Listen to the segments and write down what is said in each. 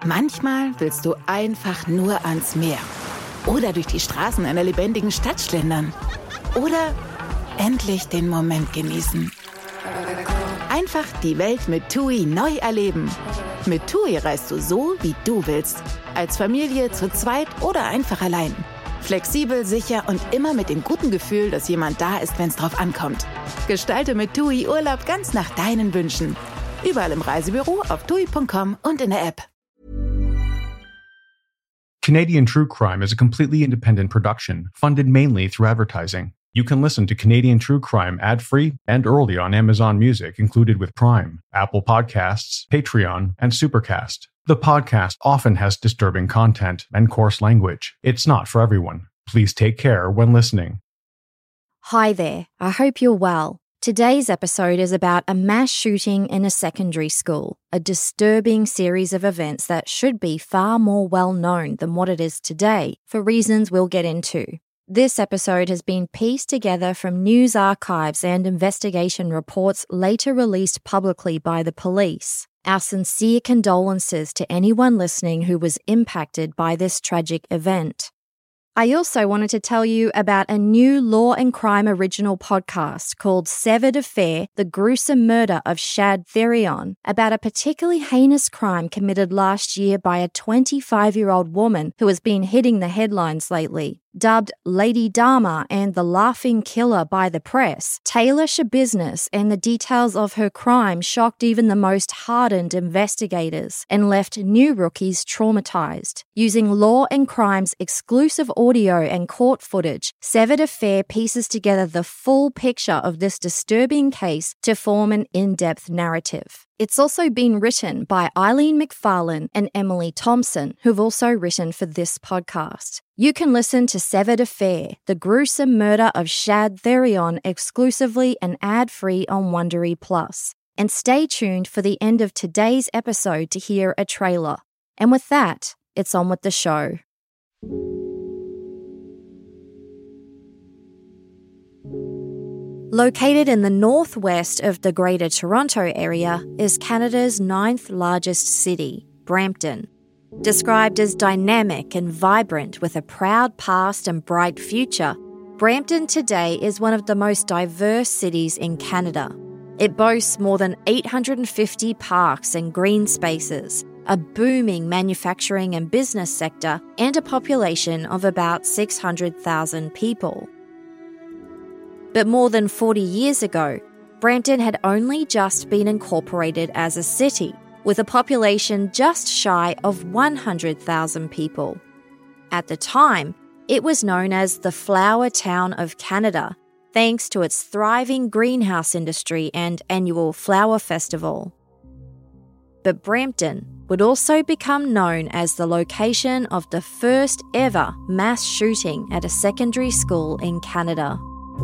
Manchmal willst du einfach nur ans Meer. Oder durch die Straßen einer lebendigen Stadt schlendern. Oder endlich den Moment genießen. Einfach die Welt mit TUI neu erleben. Mit TUI reist du so, wie du willst. Als Familie, zu zweit oder einfach allein. Flexibel, sicher und immer mit dem guten Gefühl, dass jemand da ist, wenn es drauf ankommt. Gestalte mit TUI Urlaub ganz nach deinen Wünschen. Überall im Reisebüro, auf TUI.com und in der App. Canadian True Crime is a completely independent production, funded mainly through advertising. You can listen to Canadian True Crime ad-free and early on Amazon Music, included with Prime, Apple Podcasts, Patreon, and Supercast. The podcast often has disturbing content and coarse language. It's not for everyone. Please take care when listening. Hi there, I hope you're well. Today's episode is about a mass shooting in a secondary school, a disturbing series of events that should be far more well known than what it is today, for reasons we'll get into. This episode has been pieced together from news archives and investigation reports later released publicly by the police. Our sincere condolences to anyone listening who was impacted by this tragic event. I also wanted to tell you about a new law and crime original podcast called Severed Affair, The Gruesome Murder of Shad Therion, about a particularly heinous crime committed last year by a 25-year-old woman who has been hitting the headlines lately. Dubbed Lady Dharma and the Laughing Killer by the press, Taylor Schabusiness and the details of her crime shocked even the most hardened investigators and left new rookies traumatized. Using Law and Crime's exclusive audio and court footage, Severed Affair pieces together the full picture of this disturbing case to form an in-depth narrative. It's also been written by Eileen McFarlane and Emily Thompson, who've also written for this podcast. You can listen to Severed Affair, The Gruesome Murder of Shad Therion exclusively and ad-free on Wondery Plus. And stay tuned for the end of today's episode to hear a trailer. And with that, it's on with the show. Located in the northwest of the Greater Toronto Area is Canada's 9th largest city, Brampton. Described as dynamic and vibrant with a proud past and bright future, Brampton today is one of the most diverse cities in Canada. It boasts more than 850 parks and green spaces, a booming manufacturing and business sector, and a population of about 600,000 people. But more than 40 years ago, Brampton had only just been incorporated as a city, with a population just shy of 100,000 people. At the time, it was known as the Flower Town of Canada, thanks to its thriving greenhouse industry and annual flower festival. But Brampton would also become known as the location of the first ever mass shooting at a secondary school in Canada.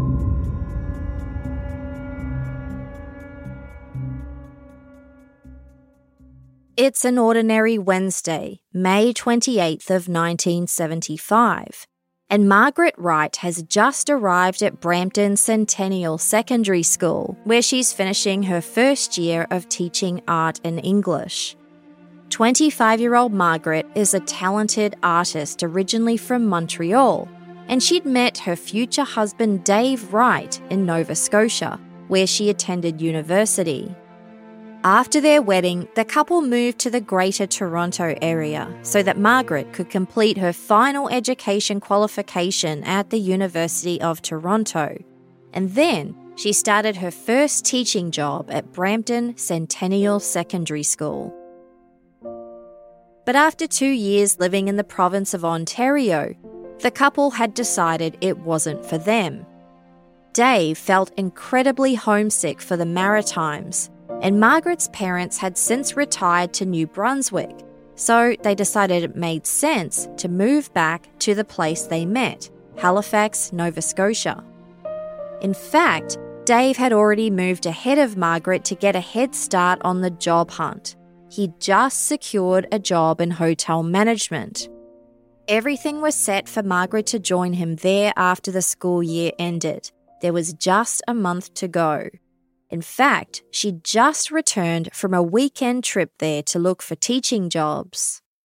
It's an ordinary Wednesday, May 28th of 1975, and Margaret Wright has just arrived at Brampton Centennial Secondary School, where she's finishing her first year of teaching art and English. 25-year-old Margaret is a talented artist originally from Montreal, and she'd met her future husband Dave Wright in Nova Scotia, where she attended university. After their wedding, the couple moved to the Greater Toronto Area so that Margaret could complete her final education qualification at the University of Toronto. And then she started her first teaching job at Brampton Centennial Secondary School. But after 2 years living in the province of Ontario, the couple had decided it wasn't for them. Dave felt incredibly homesick for the Maritimes, and Margaret's parents had since retired to New Brunswick, so they decided it made sense to move back to the place they met, Halifax, Nova Scotia. In fact, Dave had already moved ahead of Margaret to get a head start on the job hunt. He'd just secured a job in hotel management. Everything was set for Margaret to join him there after the school year ended. There was just a month to go. In fact, she'd just returned from a weekend trip there to look for teaching jobs.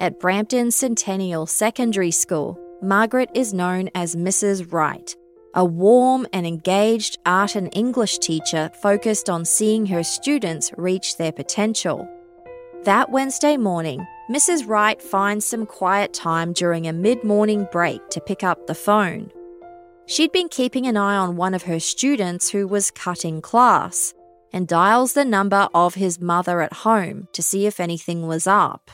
At Brampton Centennial Secondary School, Margaret is known as Mrs. Wright, a warm and engaged art and English teacher focused on seeing her students reach their potential. That Wednesday morning, Mrs. Wright finds some quiet time during a mid-morning break to pick up the phone. She'd been keeping an eye on one of her students who was cutting class and dials the number of his mother at home to see if anything was up.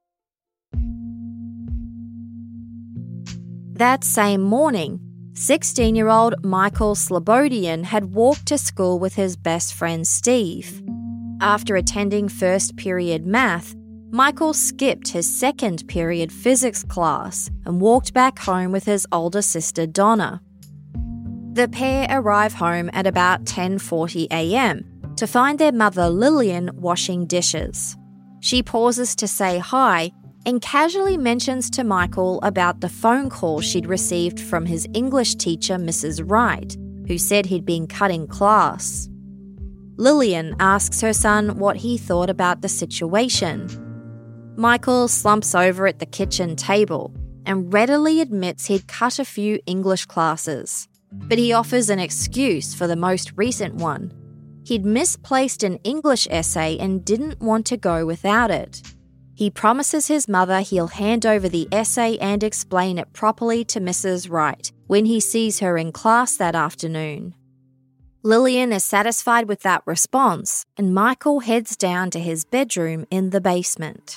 That same morning, 16-year-old Michael Slobodian had walked to school with his best friend Steve. After attending first period math, Michael skipped his second period physics class and walked back home with his older sister Donna. The pair arrive home at about 10:40 a.m. to find their mother Lillian washing dishes. She pauses to say hi and casually mentions to Michael about the phone call she'd received from his English teacher, Mrs. Wright, who said he'd been cutting class. Lillian asks her son what he thought about the situation. Michael slumps over at the kitchen table and readily admits he'd cut a few English classes, but he offers an excuse for the most recent one. He'd misplaced an English essay and didn't want to go without it. He promises his mother he'll hand over the essay and explain it properly to Mrs. Wright when he sees her in class that afternoon. Lillian is satisfied with that response, and Michael heads down to his bedroom in the basement.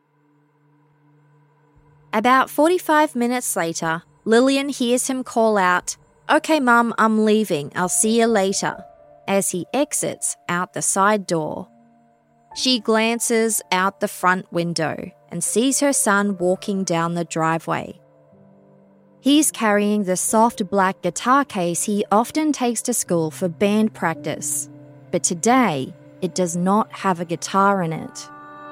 About 45 minutes later, Lillian hears him call out, "Okay, Mum, I'm leaving. I'll see you later," as he exits out the side door. She glances out the front window and sees her son walking down the driveway. He's carrying the soft black guitar case he often takes to school for band practice, but today it does not have a guitar in it.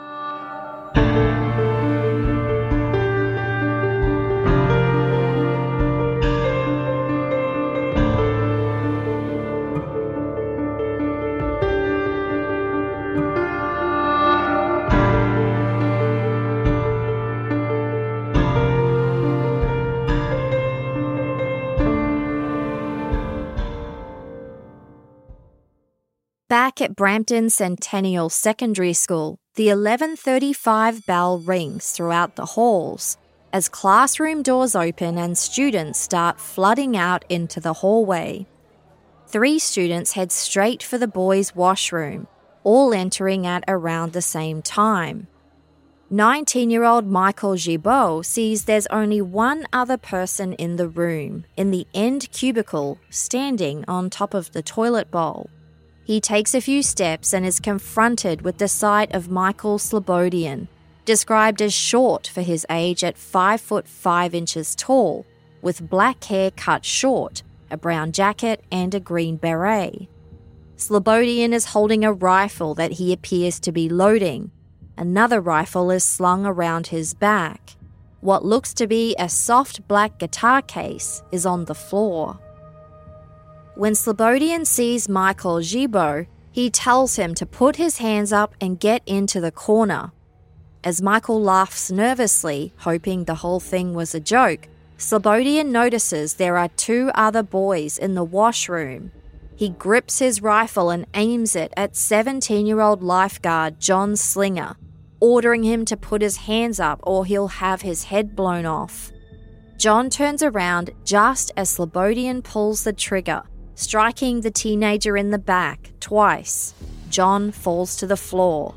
Back at Brampton Centennial Secondary School, the 11:35 bell rings throughout the halls as classroom doors open and students start flooding out into the hallway. 3 students head straight for the boys' washroom, all entering at around the same time. 19-year-old Michael Gibault sees there's only one other person in the room, in the end cubicle, standing on top of the toilet bowl. He takes a few steps and is confronted with the sight of Michael Slobodian, described as short for his age at 5 foot 5 inches tall, with black hair cut short, a brown jacket and a green beret. Slobodian is holding a rifle that he appears to be loading. Another rifle is slung around his back. What looks to be a soft black guitar case is on the floor. When Slobodian sees Michael Gibault, he tells him to put his hands up and get into the corner. As Michael laughs nervously, hoping the whole thing was a joke, Slobodian notices there are 2 other boys in the washroom. He grips his rifle and aims it at 17-year-old lifeguard John Slinger, ordering him to put his hands up or he'll have his head blown off. John turns around just as Slobodian pulls the trigger, striking the teenager in the back twice. John falls to the floor.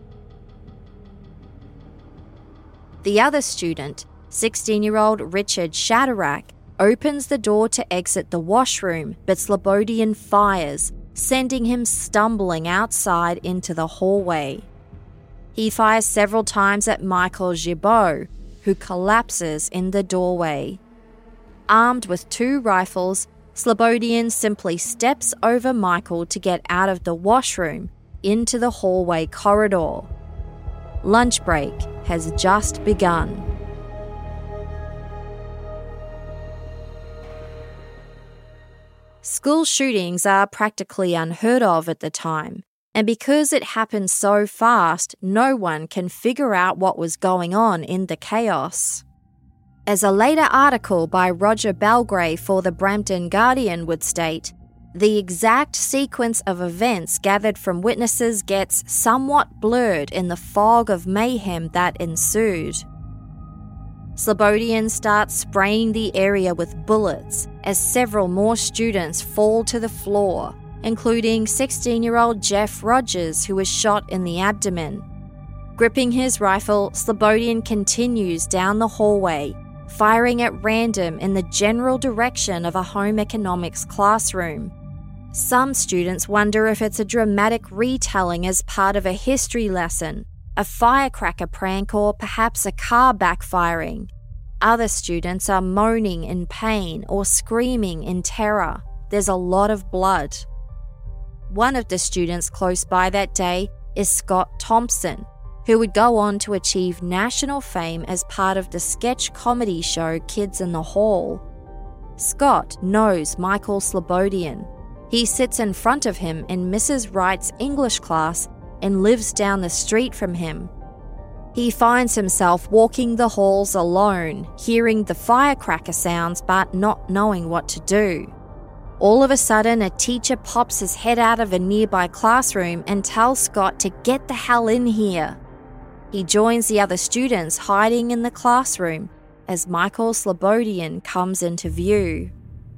The other student, 16-year-old Richard Shatterack, opens the door to exit the washroom, but Slobodian fires, sending him stumbling outside into the hallway. He fires several times at Michael Gibault, who collapses in the doorway. Armed with 2 rifles, Slobodian simply steps over Michael to get out of the washroom into the hallway corridor. Lunch break has just begun. School shootings are practically unheard of at the time, and because it happened so fast, no one can figure out what was going on in the chaos. As a later article by Roger Belgrave for the Brampton Guardian would state, the exact sequence of events gathered from witnesses gets somewhat blurred in the fog of mayhem that ensued. Slobodian starts spraying the area with bullets as several more students fall to the floor, including 16-year-old Jeff Rogers, who was shot in the abdomen. Gripping his rifle, Slobodian continues down the hallway, firing at random in the general direction of a home economics classroom. Some students wonder if it's a dramatic retelling as part of a history lesson, a firecracker prank, or perhaps a car backfiring. Other students are moaning in pain or screaming in terror. There's a lot of blood. One of the students close by that day is Scott Thompson, who would go on to achieve national fame as part of the sketch comedy show Kids in the Hall. Scott knows Michael Slobodian. He sits in front of him in Mrs. Wright's English class and lives down the street from him. He finds himself walking the halls alone, hearing the firecracker sounds but not knowing what to do. All of a sudden, a teacher pops his head out of a nearby classroom and tells Scott to get the hell in here. He joins the other students hiding in the classroom as Michael Slobodian comes into view.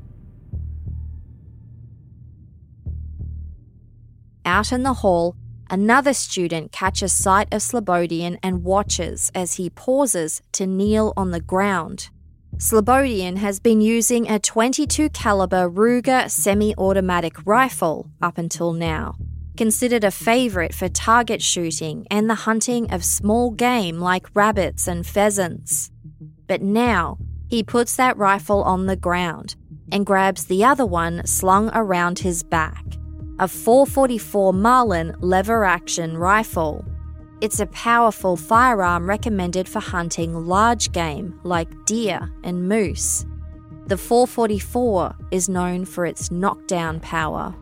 Out in the hall, another student catches sight of Slobodian and watches as he pauses to kneel on the ground. Slobodian has been using a .22 caliber Ruger semi-automatic rifle up until now, considered a favourite for target shooting and the hunting of small game like rabbits and pheasants. But now, he puts that rifle on the ground and grabs the other one slung around his back. A .444 Marlin lever-action rifle. It's a powerful firearm recommended for hunting large game like deer and moose. The .444 is known for its knockdown power.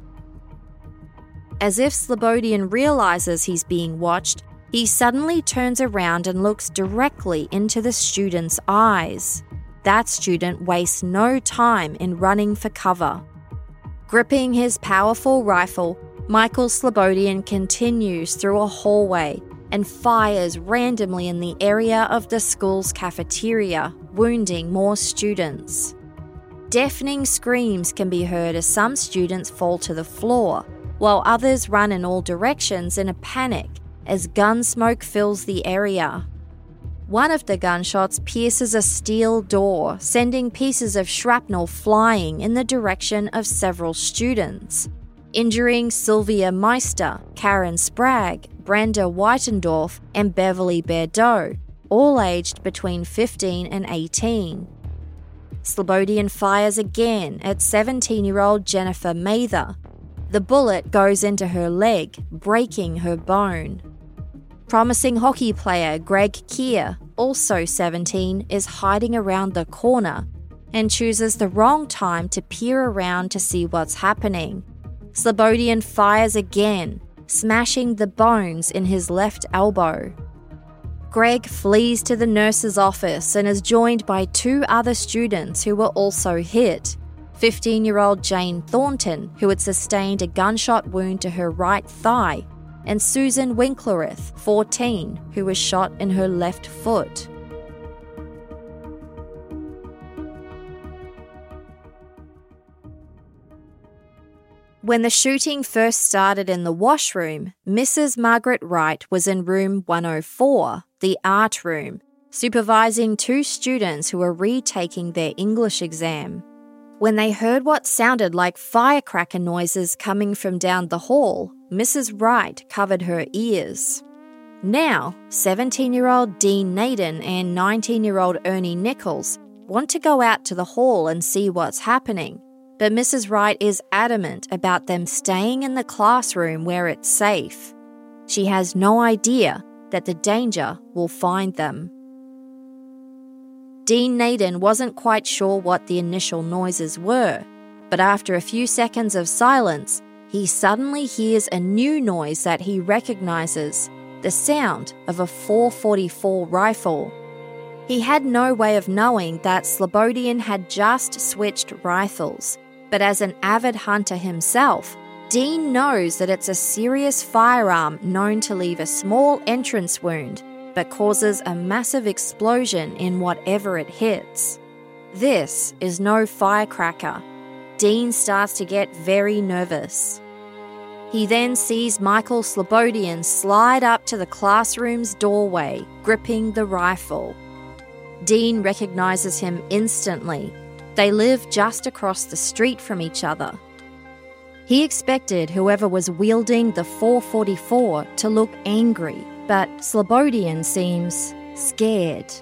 As if Slobodian realizes he's being watched, he suddenly turns around and looks directly into the student's eyes. That student wastes no time in running for cover. Gripping his powerful rifle, Michael Slobodian continues through a hallway and fires randomly in the area of the school's cafeteria, wounding more students. Deafening screams can be heard as some students fall to the floor, while others run in all directions in a panic as gun smoke fills the area. One of the gunshots pierces a steel door, sending pieces of shrapnel flying in the direction of several students, injuring Sylvia Meister, Karen Spragg, Brenda Whitendorf, and Beverly Berdeau, all aged between 15 and 18. Slobodian fires again at 17-year-old Jennifer Mather. The bullet goes into her leg, breaking her bone. Promising hockey player Greg Keir, also 17, is hiding around the corner and chooses the wrong time to peer around to see what's happening. Slobodian fires again, smashing the bones in his left elbow. Greg flees to the nurse's office and is joined by two other students who were also hit. 15-year-old Jane Thornton, who had sustained a gunshot wound to her right thigh, and Susan Winklerith, 14, who was shot in her left foot. When the shooting first started in the washroom, Mrs. Margaret Wright was in room 104, the art room, supervising two students who were retaking their English exam. When they heard what sounded like firecracker noises coming from down the hall, Mrs. Wright covered her ears. Now, 17-year-old Dean Naden and 19-year-old Ernie Nichols want to go out to the hall and see what's happening, but Mrs. Wright is adamant about them staying in the classroom where it's safe. She has no idea that the danger will find them. Dean Naden wasn't quite sure what the initial noises were, but after a few seconds of silence, he suddenly hears a new noise that he recognises, the sound of a .444 rifle. He had no way of knowing that Slobodian had just switched rifles, but as an avid hunter himself, Dean knows that it's a serious firearm known to leave a small entrance wound but causes a massive explosion in whatever it hits. This is no firecracker. Dean starts to get very nervous. He then sees Michael Slobodian slide up to the classroom's doorway, gripping the rifle. Dean recognises him instantly. They live just across the street from each other. He expected whoever was wielding the .444 to look angry, but Slobodian seems scared.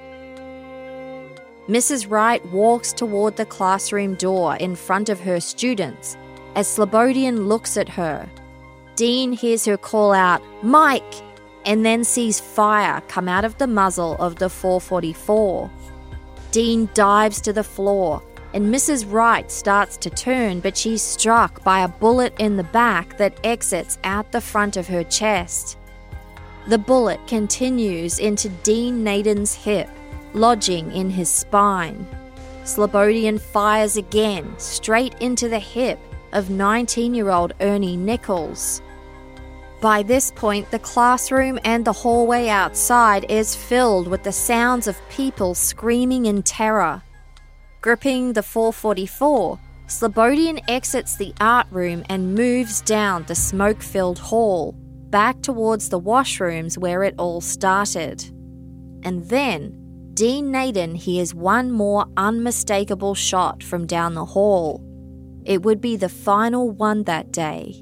Mrs. Wright walks toward the classroom door in front of her students as Slobodian looks at her. Dean hears her call out, "Mike!" and then sees fire come out of the muzzle of the .444. Dean dives to the floor, and Mrs. Wright starts to turn, but she's struck by a bullet in the back that exits out the front of her chest. The bullet continues into Dean Naden's hip, lodging in his spine. Slobodian fires again, straight into the hip of 19-year-old Ernie Nichols. By this point, the classroom and the hallway outside is filled with the sounds of people screaming in terror. Gripping the .444, Slobodian exits the art room and moves down the smoke-filled hall, back towards the washrooms where it all started. And then, Dean Naden hears one more unmistakable shot from down the hall. It would be the final one that day.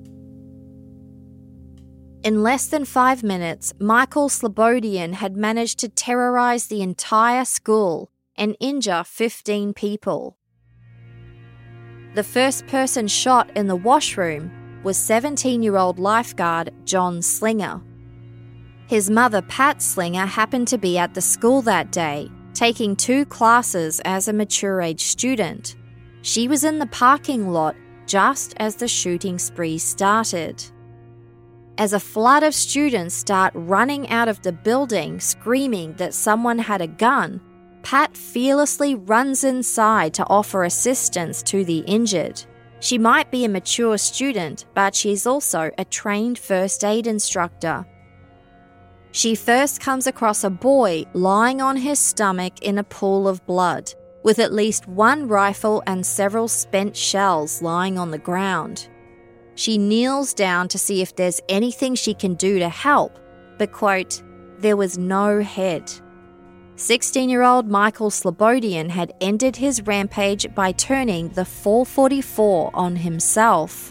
In less than 5 minutes, Michael Slobodian had managed to terrorise the entire school and injure 15 people. The first person shot in the washroom was 17-year-old lifeguard John Slinger. His mother, Pat Slinger, happened to be at the school that day, taking 2 classes as a mature-age student. She was in the parking lot just as the shooting spree started. As a flood of students start running out of the building, screaming that someone had a gun, Pat fearlessly runs inside to offer assistance to the injured. She might be a mature student, but she's also a trained first aid instructor. She first comes across a boy lying on his stomach in a pool of blood, with at least 1 rifle and several spent shells lying on the ground. She kneels down to see if there's anything she can do to help, but, quote, there was no head. 16-year-old Michael Slobodian had ended his rampage by turning the .444 on himself.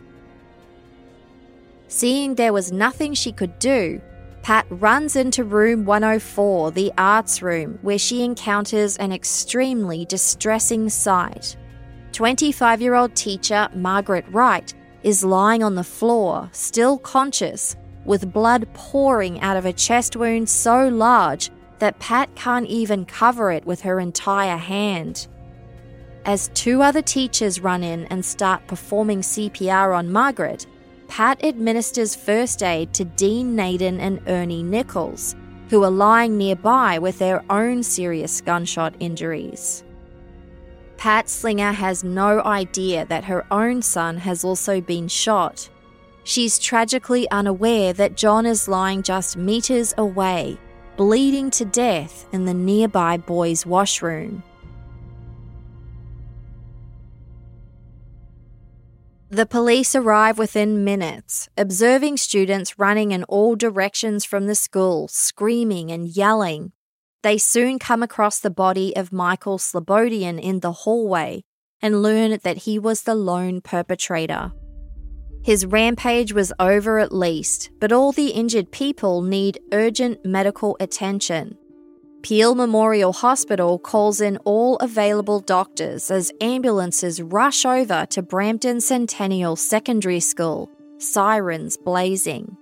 Seeing there was nothing she could do, Pat runs into room 104, the arts room, where she encounters an extremely distressing sight. 25-year-old teacher Margaret Wright is lying on the floor, still conscious, with blood pouring out of a chest wound so large that Pat can't even cover it with her entire hand. As 2 other teachers run in and start performing CPR on Margaret, Pat administers first aid to Dean Naden and Ernie Nichols, who are lying nearby with their own serious gunshot injuries. Pat Slinger has no idea that her own son has also been shot. She's tragically unaware that John is lying just meters away, bleeding to death in the nearby boys' washroom. The police arrive within minutes, observing students running in all directions from the school, screaming and yelling. They soon come across the body of Michael Slobodian in the hallway and learn that he was the lone perpetrator. His rampage was over at least, but all the injured people need urgent medical attention. Peel Memorial Hospital calls in all available doctors as ambulances rush over to Brampton Centennial Secondary School, sirens blazing.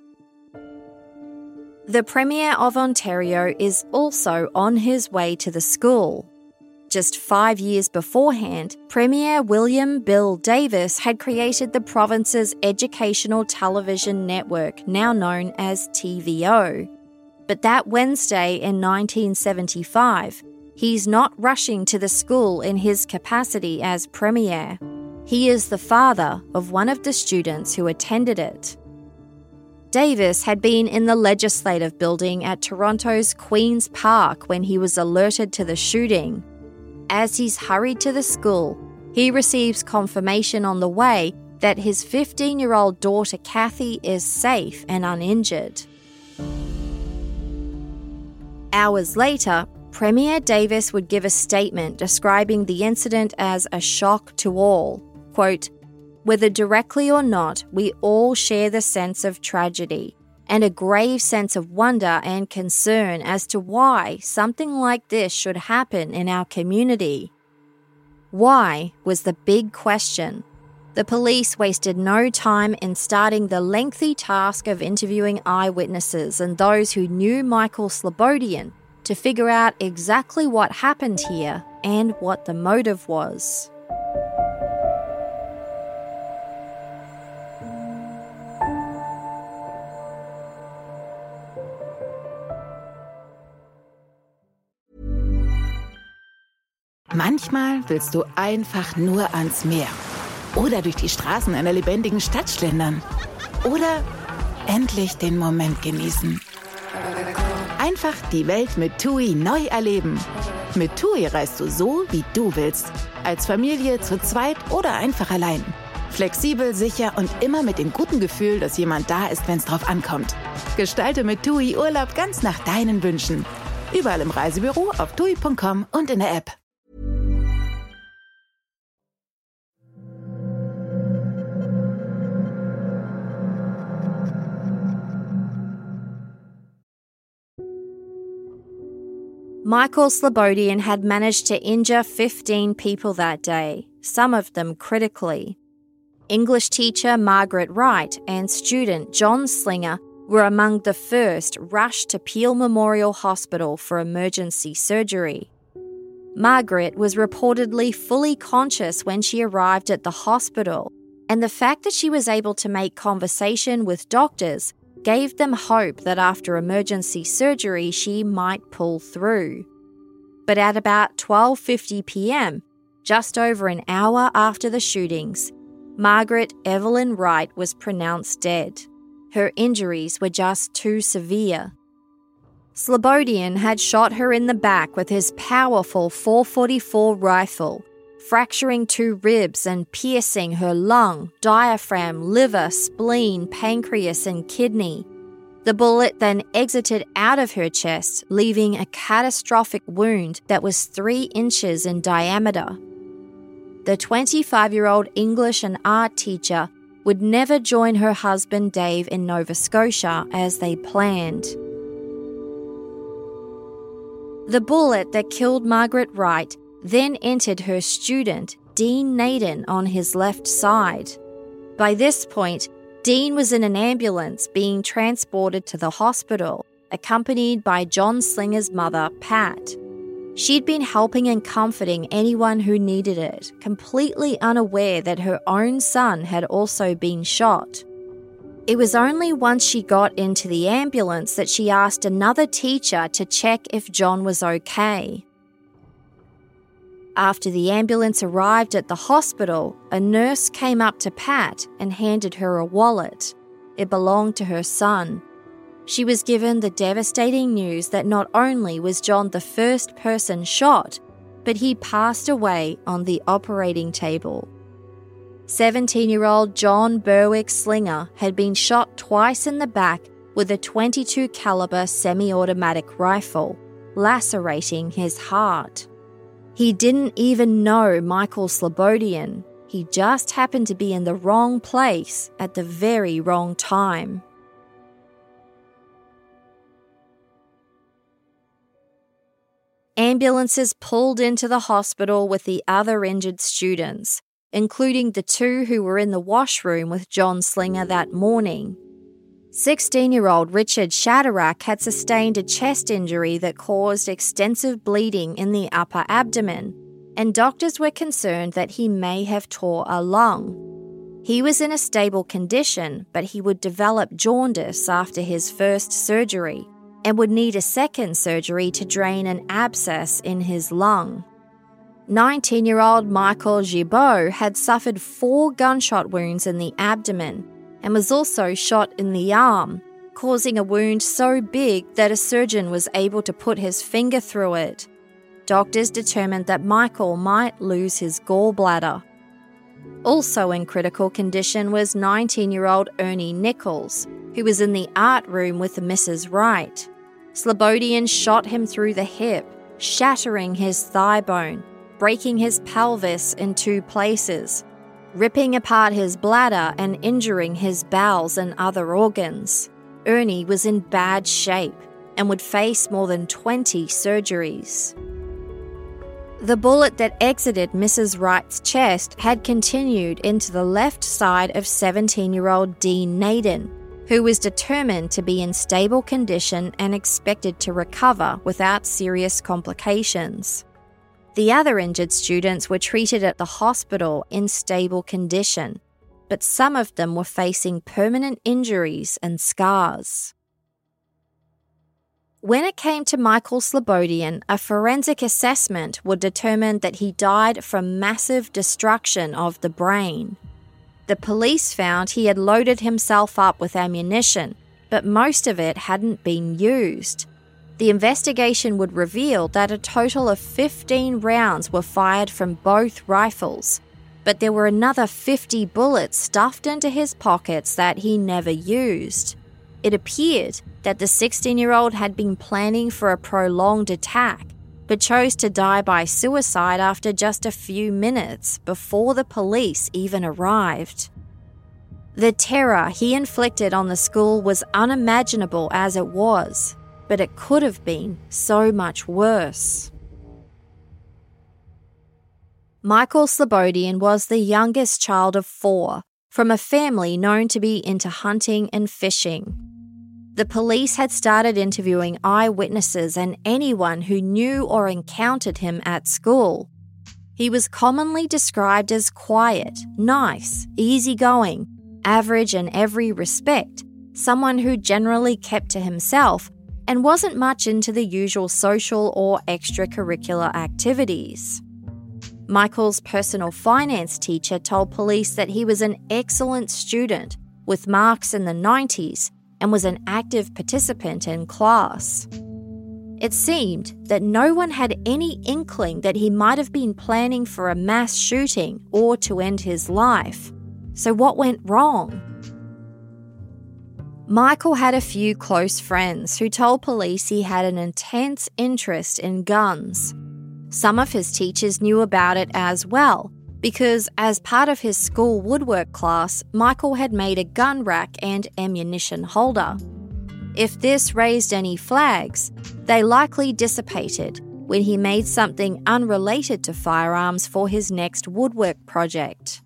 The Premier of Ontario is also on his way to the school. just 5 years beforehand, Premier William Bill Davis had created the province's educational television network, now known as TVO. But that Wednesday in 1975, he's not rushing to the school in his capacity as Premier. He is the father of one of the students who attended it. Davis had been in the legislative building at Toronto's Queen's Park when he was alerted to the shooting. As he's hurried to the school, he receives confirmation on the way that his 15-year-old daughter Kathy is safe and uninjured. Hours later, Premier Davis would give a statement describing the incident as a shock to all. Quote, "Whether directly or not, we all share the sense of tragedy and a grave sense of wonder and concern as to why something like this should happen in our community." Why was the big question. The police wasted no time in starting the lengthy task of interviewing eyewitnesses and those who knew Michael Slobodian to figure out exactly what happened here and what the motive was. Manchmal willst du einfach nur ans Meer oder durch die Straßen einer lebendigen Stadt schlendern oder endlich den Moment genießen. Einfach die Welt mit TUI neu erleben. Mit TUI reist du so, wie du willst. Als Familie, zu zweit oder einfach allein. Flexibel, sicher und immer mit dem guten Gefühl, dass jemand da ist, wenn es drauf ankommt. Gestalte mit TUI Urlaub ganz nach deinen Wünschen. Überall im Reisebüro, auf TUI.com und in der App. Michael Slobodian had managed to injure 15 people that day, some of them critically. English teacher Margaret Wright and student John Slinger were among the first rushed to Peel Memorial Hospital for emergency surgery. Margaret was reportedly fully conscious when she arrived at the hospital, and the fact that she was able to make conversation with doctors gave them hope that after emergency surgery she might pull through. But at about 12:50 p.m, just over an hour after the shootings, Margaret Evelyn Wright was pronounced dead. Her injuries were just too severe. Slobodian had shot her in the back with his powerful .444 rifle, fracturing 2 ribs and piercing her lung, diaphragm, liver, spleen, pancreas and kidney. The bullet then exited out of her chest, leaving a catastrophic wound that was 3 inches in diameter. The 25-year-old English and art teacher would never join her husband Dave in Nova Scotia as they planned. The bullet that killed Margaret Wright then entered her student, Dean Naden, on his left side. By this point, Dean was in an ambulance being transported to the hospital, accompanied by John Slinger's mother, Pat. She'd been helping and comforting anyone who needed it, completely unaware that her own son had also been shot. It was only once she got into the ambulance that she asked another teacher to check if John was okay. After the ambulance arrived at the hospital, a nurse came up to Pat and handed her a wallet. It belonged to her son. She was given the devastating news that not only was John the first person shot, but he passed away on the operating table. 17-year-old John Berwick Slinger had been shot twice in the back with a .22 caliber semi-automatic rifle, lacerating his heart. He didn't even know Michael Slobodian. He just happened to be in the wrong place at the very wrong time. Ambulances pulled into the hospital with the other injured students, including the 2 who were in the washroom with John Slinger that morning. 16-year-old Richard Shadrack had sustained a chest injury that caused extensive bleeding in the upper abdomen, and doctors were concerned that he may have tore a lung. He was in a stable condition, but he would develop jaundice after his first surgery and would need a second surgery to drain an abscess in his lung. 19-year-old Michael Gibault had suffered 4 gunshot wounds in the abdomen and was also shot in the arm, causing a wound so big that a surgeon was able to put his finger through it. Doctors determined that Michael might lose his gallbladder. Also in critical condition was 19-year-old Ernie Nichols, who was in the art room with Mrs. Wright. Slobodian shot him through the hip, shattering his thigh bone, breaking his pelvis in 2 places, ripping apart his bladder and injuring his bowels and other organs. Ernie was in bad shape and would face more than 20 surgeries. The bullet that exited Mrs. Wright's chest had continued into the left side of 17-year-old Dean Naden, who was determined to be in stable condition and expected to recover without serious complications. The other injured students were treated at the hospital in stable condition, but some of them were facing permanent injuries and scars. When it came to Michael Slobodian, a forensic assessment would determine that he died from massive destruction of the brain. The police found he had loaded himself up with ammunition, but most of it hadn't been used. The investigation would reveal that a total of 15 rounds were fired from both rifles, but there were another 50 bullets stuffed into his pockets that he never used. It appeared that the 16-year-old had been planning for a prolonged attack, but chose to die by suicide after just a few minutes before the police even arrived. The terror he inflicted on the school was unimaginable as it was, but it could have been so much worse. Michael Slobodian was the youngest child of 4, from a family known to be into hunting and fishing. The police had started interviewing eyewitnesses and anyone who knew or encountered him at school. He was commonly described as quiet, nice, easygoing, average in every respect, someone who generally kept to himself and wasn't much into the usual social or extracurricular activities. Michael's personal finance teacher told police that he was an excellent student with marks in the 90s and was an active participant in class. It seemed that no one had any inkling that he might have been planning for a mass shooting or to end his life. So what went wrong? Michael had a few close friends who told police he had an intense interest in guns. Some of his teachers knew about it as well, because as part of his school woodwork class, Michael had made a gun rack and ammunition holder. If this raised any flags, they likely dissipated when he made something unrelated to firearms for his next woodwork project.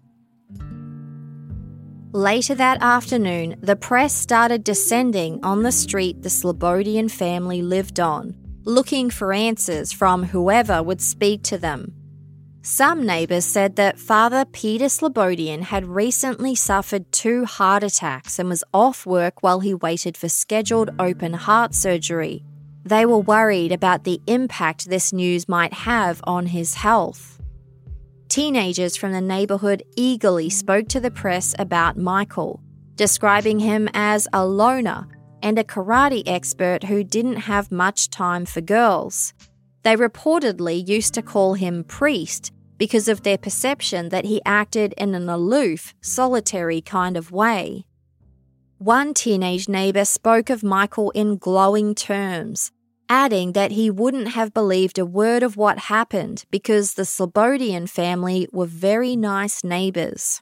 Later that afternoon, the press started descending on the street the Slobodian family lived on, looking for answers from whoever would speak to them. Some neighbours said that Father Peter Slobodian had recently suffered 2 heart attacks and was off work while he waited for scheduled open heart surgery. They were worried about the impact this news might have on his health. Teenagers from the neighbourhood eagerly spoke to the press about Michael, describing him as a loner and a karate expert who didn't have much time for girls. They reportedly used to call him Priest because of their perception that he acted in an aloof, solitary kind of way. One teenage neighbour spoke of Michael in glowing terms, adding that he wouldn't have believed a word of what happened because the Slobodian family were very nice neighbours.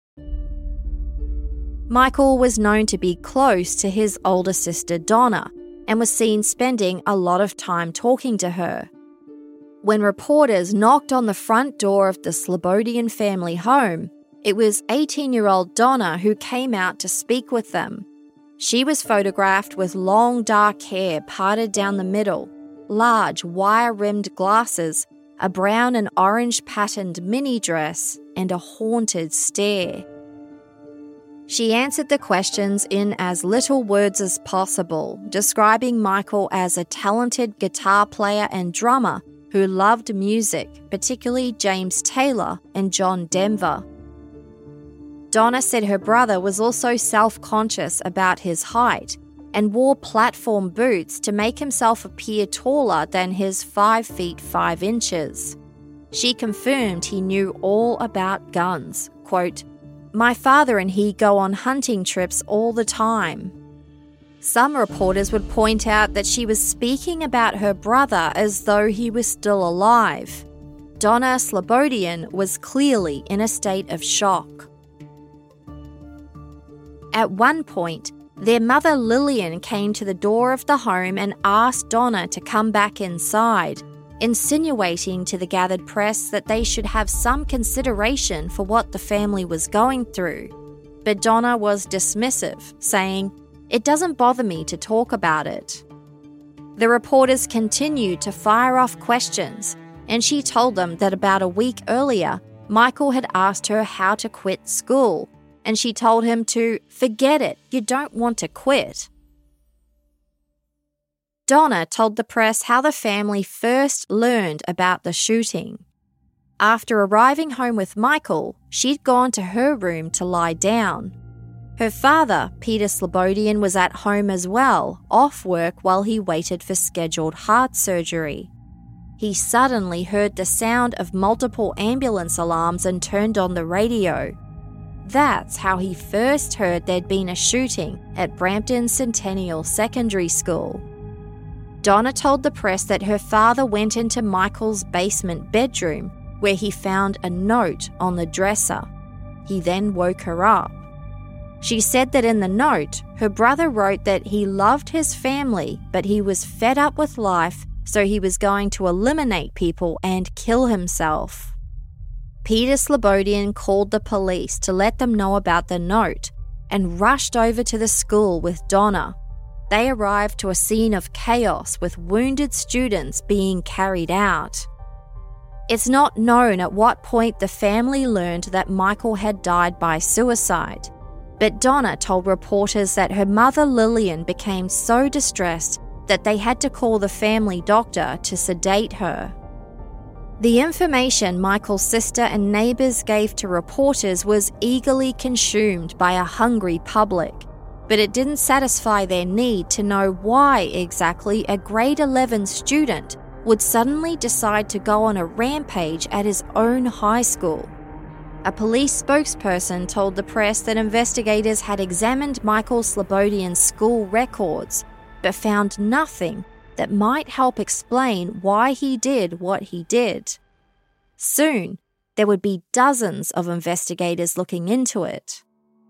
Michael was known to be close to his older sister Donna and was seen spending a lot of time talking to her. When reporters knocked on the front door of the Slobodian family home, it was 18-year-old Donna who came out to speak with them. She was photographed with long dark hair parted down the middle, large wire-rimmed glasses, a brown and orange patterned mini dress, and a haunted stare. She answered the questions in as little words as possible, describing Michael as a talented guitar player and drummer who loved music, particularly James Taylor and John Denver. Donna said her brother was also self-conscious about his height and wore platform boots to make himself appear taller than his 5 feet 5 inches. She confirmed he knew all about guns. Quote, "My father and he go on hunting trips all the time." Some reporters would point out that she was speaking about her brother as though he was still alive. Donna Slobodian was clearly in a state of shock. At one point, their mother Lillian came to the door of the home and asked Donna to come back inside, insinuating to the gathered press that they should have some consideration for what the family was going through. But Donna was dismissive, saying, "It doesn't bother me to talk about it." The reporters continued to fire off questions, and she told them that about a week earlier, Michael had asked her how to quit school, and she told him to forget it, you don't want to quit. Donna told the press how the family first learned about the shooting. After arriving home with Michael, she'd gone to her room to lie down. Her father, Peter Slobodian, was at home as well, off work while he waited for scheduled heart surgery. He suddenly heard the sound of multiple ambulance alarms and turned on the radio. That's how he first heard there'd been a shooting at Brampton Centennial Secondary School. Donna told the press that her father went into Michael's basement bedroom, where he found a note on the dresser. He then woke her up. She said that in the note, her brother wrote that he loved his family, but he was fed up with life, so he was going to eliminate people and kill himself. Peter Slobodian called the police to let them know about the note and rushed over to the school with Donna. They arrived to a scene of chaos with wounded students being carried out. It's not known at what point the family learned that Michael had died by suicide, but Donna told reporters that her mother Lillian became so distressed that they had to call the family doctor to sedate her. The information Michael's sister and neighbours gave to reporters was eagerly consumed by a hungry public, but it didn't satisfy their need to know why exactly a grade 11 student would suddenly decide to go on a rampage at his own high school. A police spokesperson told the press that investigators had examined Michael Slobodian's school records, but found nothing that might help explain why he did what he did. Soon, there would be dozens of investigators looking into it.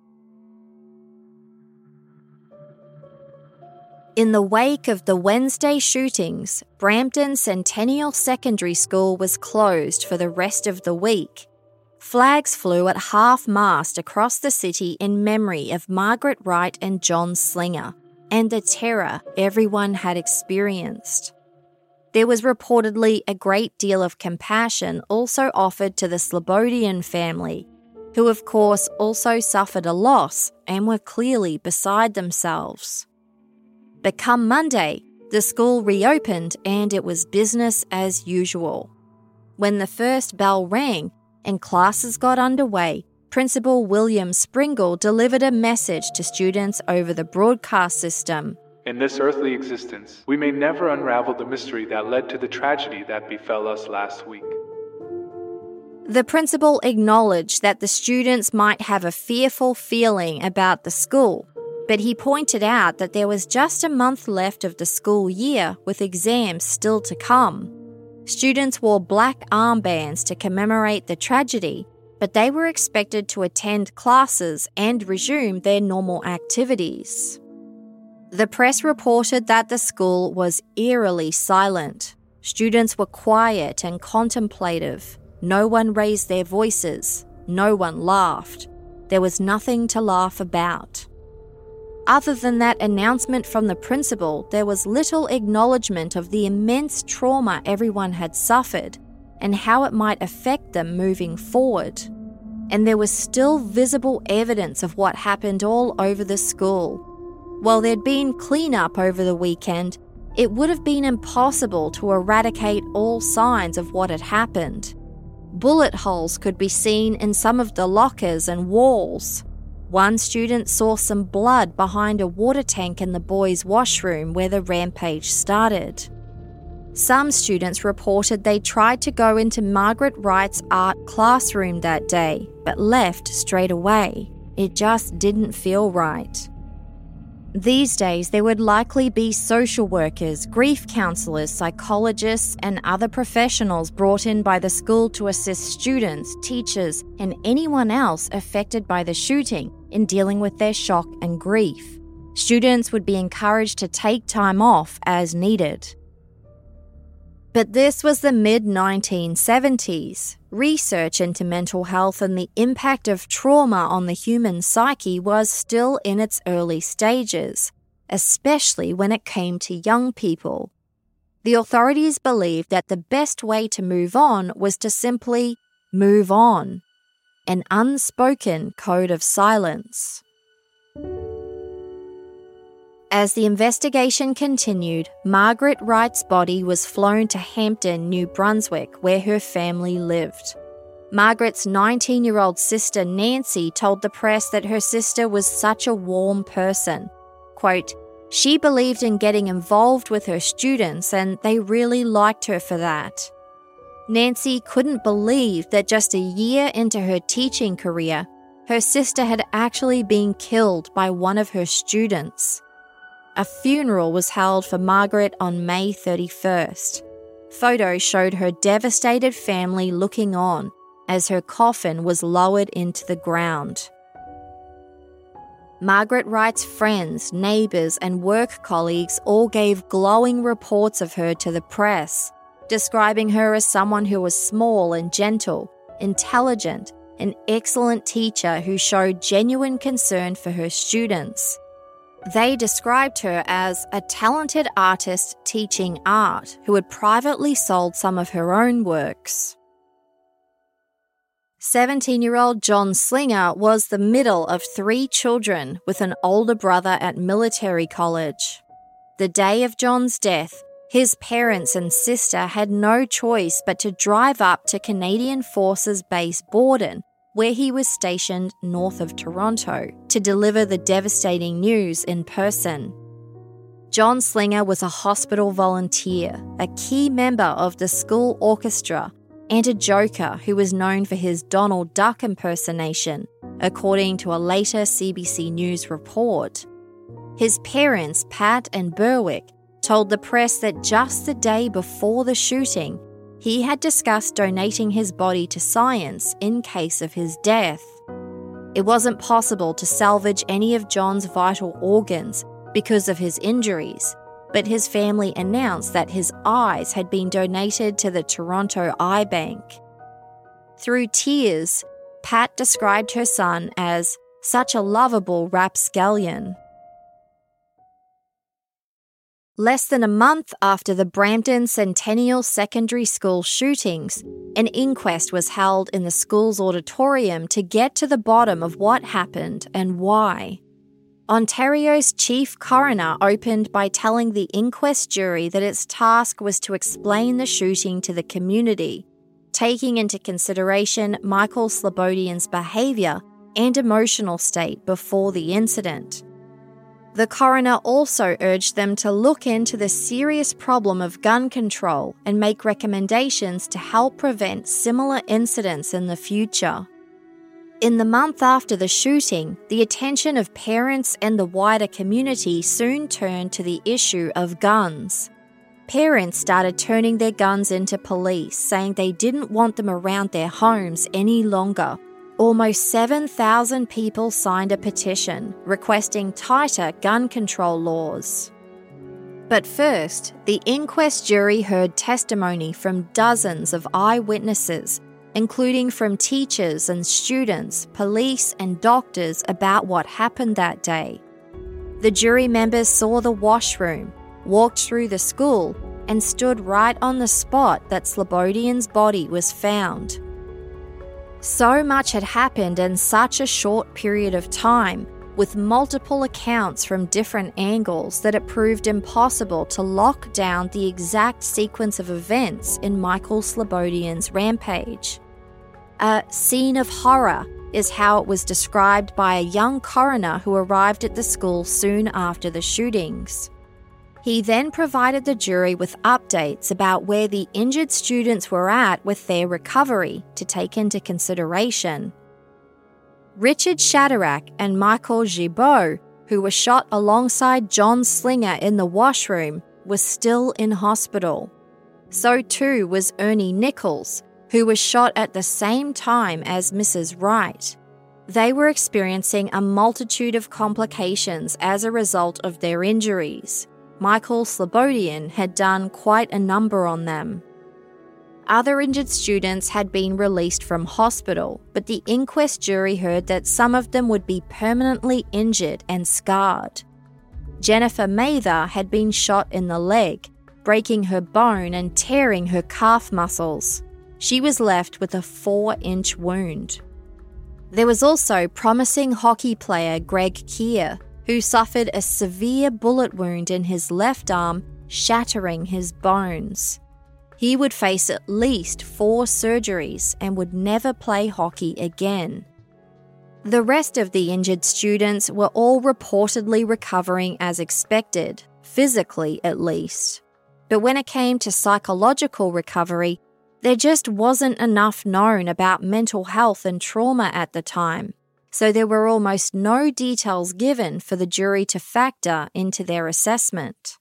In the wake of the Wednesday shootings, Brampton Centennial Secondary School was closed for the rest of the week. Flags flew at half-mast across the city in memory of Margaret Wright and John Slinger, and the terror everyone had experienced. There was reportedly a great deal of compassion also offered to the Slobodian family, who of course also suffered a loss and were clearly beside themselves. But come Monday, the school reopened and it was business as usual. When the first bell rang and classes got underway, Principal William Springle delivered a message to students over the broadcast system. In this earthly existence, we may never unravel the mystery that led to the tragedy that befell us last week. The principal acknowledged that the students might have a fearful feeling about the school, but he pointed out that there was just a month left of the school year with exams still to come. Students wore black armbands to commemorate the tragedy, but they were expected to attend classes and resume their normal activities. The press reported that the school was eerily silent. Students were quiet and contemplative. No one raised their voices. No one laughed. There was nothing to laugh about. Other than that announcement from the principal, there was little acknowledgement of the immense trauma everyone had suffered, and how it might affect them moving forward. And there was still visible evidence of what happened all over the school. While there'd been cleanup over the weekend, it would have been impossible to eradicate all signs of what had happened. Bullet holes could be seen in some of the lockers and walls. One student saw some blood behind a water tank in the boys' washroom where the rampage started. Some students reported they tried to go into Margaret Wright's art classroom that day, but left straight away. It just didn't feel right. These days, there would likely be social workers, grief counsellors, psychologists, and other professionals brought in by the school to assist students, teachers, and anyone else affected by the shooting in dealing with their shock and grief. Students would be encouraged to take time off as needed. But this was the mid-1970s. Research into mental health and the impact of trauma on the human psyche was still in its early stages, especially when it came to young people. The authorities believed that the best way to move on was to simply move on, an unspoken code of silence. As the investigation continued, Margaret Wright's body was flown to Hampton, New Brunswick, where her family lived. Margaret's 19-year-old sister Nancy told the press that her sister was such a warm person. Quote, "She believed in getting involved with her students and they really liked her for that." Nancy couldn't believe that just a year into her teaching career, her sister had actually been killed by one of her students. A funeral was held for Margaret on May 31st. Photos showed her devastated family looking on as her coffin was lowered into the ground. Margaret Wright's friends, neighbours and work colleagues all gave glowing reports of her to the press, describing her as someone who was small and gentle, intelligent, an excellent teacher who showed genuine concern for her students. They described her as a talented artist teaching art who had privately sold some of her own works. 17-year-old John Slinger was the middle of 3 children with an older brother at military college. The day of John's death, his parents and sister had no choice but to drive up to Canadian Forces Base Borden, where he was stationed north of Toronto, to deliver the devastating news in person. John Slinger was a hospital volunteer, a key member of the school orchestra, and a joker who was known for his Donald Duck impersonation, according to a later CBC News report. His parents, Pat and Berwick, told the press that just the day before the shooting, he had discussed donating his body to science in case of his death. It wasn't possible to salvage any of John's vital organs because of his injuries, but his family announced that his eyes had been donated to the Toronto Eye Bank. Through tears, Pat described her son as such a lovable rapscallion. Less than a month after the Brampton Centennial Secondary School shootings, an inquest was held in the school's auditorium to get to the bottom of what happened and why. Ontario's chief coroner opened by telling the inquest jury that its task was to explain the shooting to the community, taking into consideration Michael Slobodian's behaviour and emotional state before the incident. The coroner also urged them to look into the serious problem of gun control and make recommendations to help prevent similar incidents in the future. In the month after the shooting, the attention of parents and the wider community soon turned to the issue of guns. Parents started turning their guns into police, saying they didn't want them around their homes any longer. Almost 7,000 people signed a petition requesting tighter gun control laws. But first, the inquest jury heard testimony from dozens of eyewitnesses, including from teachers and students, police and doctors about what happened that day. The jury members saw the washroom, walked through the school, and stood right on the spot that Slobodian's body was found. So much had happened in such a short period of time, with multiple accounts from different angles, that it proved impossible to lock down the exact sequence of events in Michael Slobodian's rampage. A scene of horror is how it was described by a young coroner who arrived at the school soon after the shootings. He then provided the jury with updates about where the injured students were at with their recovery to take into consideration. Richard Shadrach and Michael Gibault, who were shot alongside John Slinger in the washroom, were still in hospital. So too was Ernie Nichols, who was shot at the same time as Mrs. Wright. They were experiencing a multitude of complications as a result of their injuries. Michael Slobodian had done quite a number on them. Other injured students had been released from hospital, but the inquest jury heard that some of them would be permanently injured and scarred. Jennifer Mather had been shot in the leg, breaking her bone and tearing her calf muscles. She was left with a 4-inch wound. There was also promising hockey player Greg Keir, who suffered a severe bullet wound in his left arm, shattering his bones. He would face at least 4 surgeries and would never play hockey again. The rest of the injured students were all reportedly recovering as expected, physically at least. But when it came to psychological recovery, there just wasn't enough known about mental health and trauma at the time, so there were almost no details given for the jury to factor into their assessment.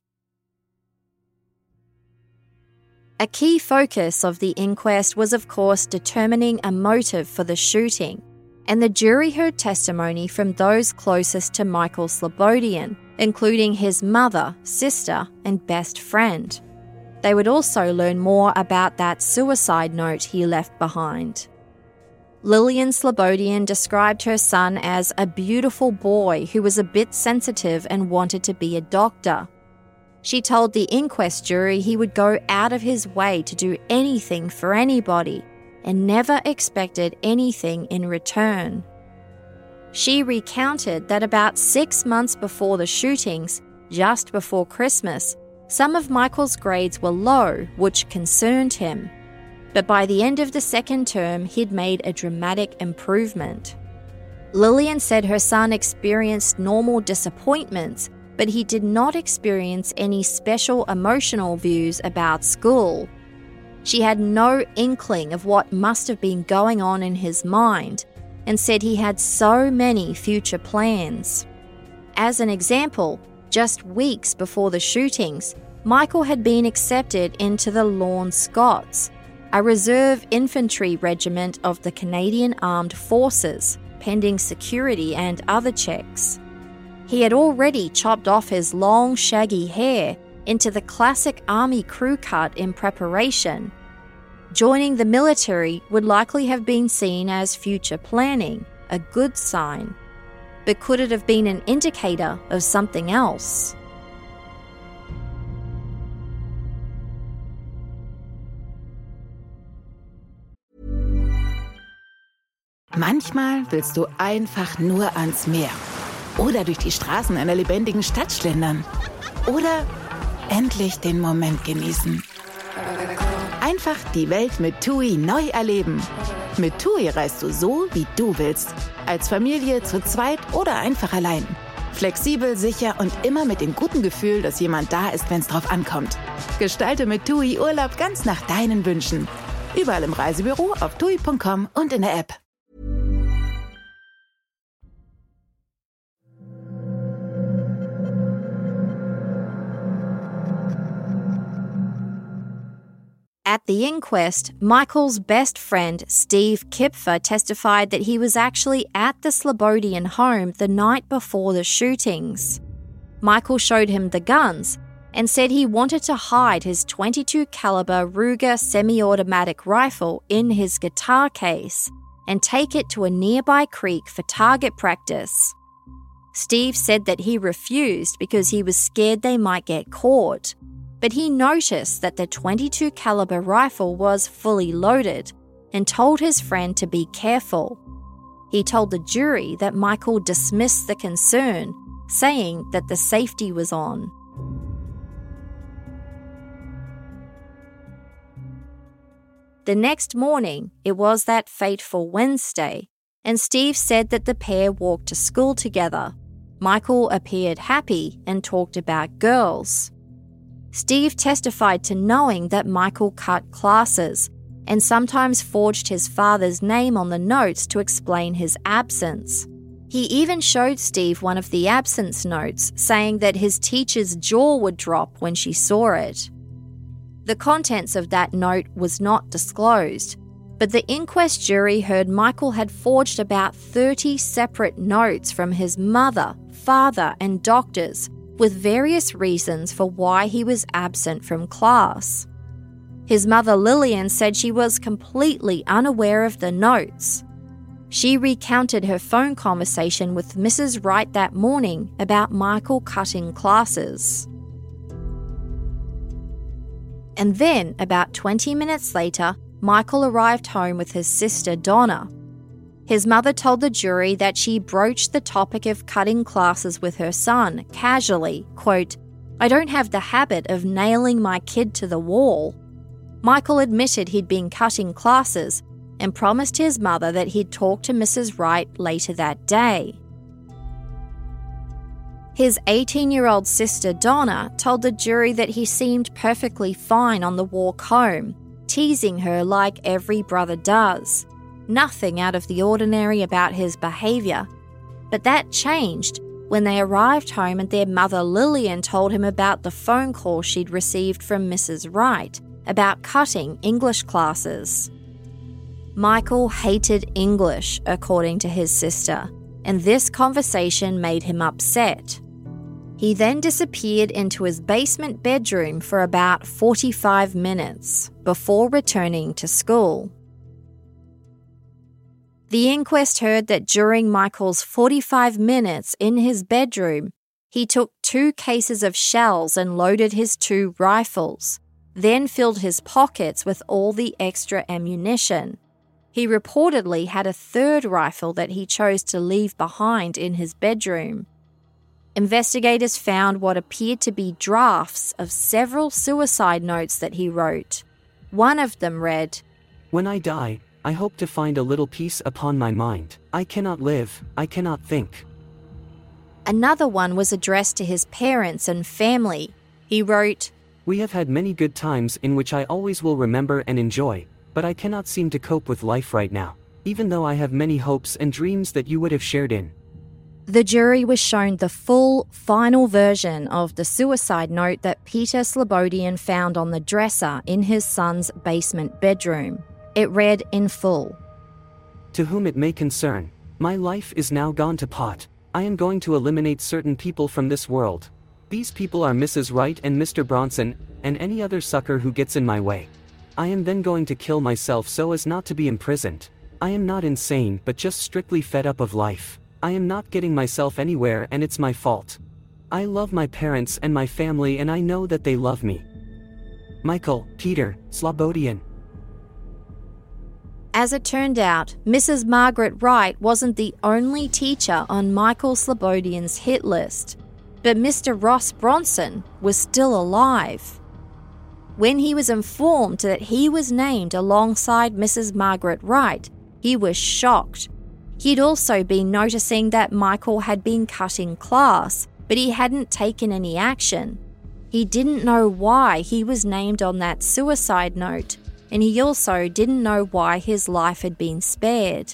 A key focus of the inquest was, of course, determining a motive for the shooting, and the jury heard testimony from those closest to Michael Slobodian, including his mother, sister, and best friend. They would also learn more about that suicide note he left behind. Lillian Slobodian described her son as a beautiful boy who was a bit sensitive and wanted to be a doctor. She told the inquest jury he would go out of his way to do anything for anybody and never expected anything in return. She recounted that about 6 months before the shootings, just before Christmas, some of Michael's grades were low, which concerned him. But by the end of the second term, he'd made a dramatic improvement. Lillian said her son experienced normal disappointments, but he did not experience any special emotional views about school. She had no inkling of what must have been going on in his mind, and said he had so many future plans. As an example, just weeks before the shootings, Michael had been accepted into the Lorne Scots, a reserve infantry regiment of the Canadian Armed Forces, pending security and other checks. He had already chopped off his long, shaggy hair into the classic army crew cut in preparation. Joining the military would likely have been seen as future planning, a good sign. But could it have been an indicator of something else? Manchmal willst du einfach nur ans Meer. Oder durch die Straßen einer lebendigen Stadt schlendern. Oder endlich den Moment genießen. Einfach die Welt mit TUI neu erleben. Mit TUI reist du so, wie du willst. Als Familie, zu zweit oder einfach allein. Flexibel, sicher und immer mit dem guten Gefühl, dass jemand da ist, wenn es drauf ankommt. Gestalte mit TUI Urlaub ganz nach deinen Wünschen. Überall im Reisebüro, auf TUI.com und in der App. At the inquest, Michael's best friend, Steve Kipfer, testified that he was actually at the Slobodian home the night before the shootings. Michael showed him the guns and said he wanted to hide his .22 caliber Ruger semi-automatic rifle in his guitar case and take it to a nearby creek for target practice. Steve said that he refused because he was scared they might get caught. but he noticed that the .22 caliber rifle was fully loaded and told his friend to be careful. He told the jury that Michael dismissed the concern, saying that the safety was on. The next morning, it was that fateful Wednesday, and Steve said that the pair walked to school together. Michael appeared happy and talked about girls. Steve testified to knowing that Michael cut classes and sometimes forged his father's name on the notes to explain his absence. He even showed Steve one of the absence notes, saying that his teacher's jaw would drop when she saw it. The contents of that note was not disclosed, but the inquest jury heard Michael had forged about 30 separate notes from his mother, father, and doctors, with various reasons for why he was absent from class. His mother, Lillian, said she was completely unaware of the notes. She recounted her phone conversation with Mrs. Wright that morning about Michael cutting classes. And then, about 20 minutes later, Michael arrived home with his sister, Donna. His mother told the jury that she broached the topic of cutting classes with her son, casually, quote, "I don't have the habit of nailing my kid to the wall." Michael admitted he'd been cutting classes and promised his mother that he'd talk to Mrs. Wright later that day. His 18-year-old sister, Donna, told the jury that he seemed perfectly fine on the walk home, teasing her like every brother does. Nothing out of the ordinary about his behaviour. But that changed when they arrived home and their mother, Lillian, told him about the phone call she'd received from Mrs. Wright about cutting English classes. Michael hated English, according to his sister, and this conversation made him upset. He then disappeared into his basement bedroom for about 45 minutes before returning to school. The inquest heard that during Michael's 45 minutes in his bedroom, he took 2 cases of shells and loaded his 2 rifles, then filled his pockets with all the extra ammunition. He reportedly had a 3rd rifle that he chose to leave behind in his bedroom. Investigators found what appeared to be drafts of several suicide notes that he wrote. One of them read, "When I die, I hope to find a little peace upon my mind. I cannot live, I cannot think." Another one was addressed to his parents and family. He wrote, "We have had many good times in which I always will remember and enjoy, but I cannot seem to cope with life right now, even though I have many hopes and dreams that you would have shared in." The jury was shown the full, final version of the suicide note that Peter Slobodian found on the dresser in his son's basement bedroom. It read in full, "To whom it may concern, my life is now gone to pot. I am going to eliminate certain people from this world. These people are Mrs. Wright and Mr. Bronson, and any other sucker who gets in my way. I am then going to kill myself so as not to be imprisoned. I am not insane, but just strictly fed up of life. I am not getting myself anywhere and it's my fault. I love my parents and my family and I know that they love me. Michael Peter Slobodian." As it turned out, Mrs. Margaret Wright wasn't the only teacher on Michael Slobodian's hit list, but Mr. Ross Bronson was still alive. When he was informed that he was named alongside Mrs. Margaret Wright, he was shocked. He'd also been noticing that Michael had been cutting class, but he hadn't taken any action. He didn't know why he was named on that suicide note, and he also didn't know why his life had been spared.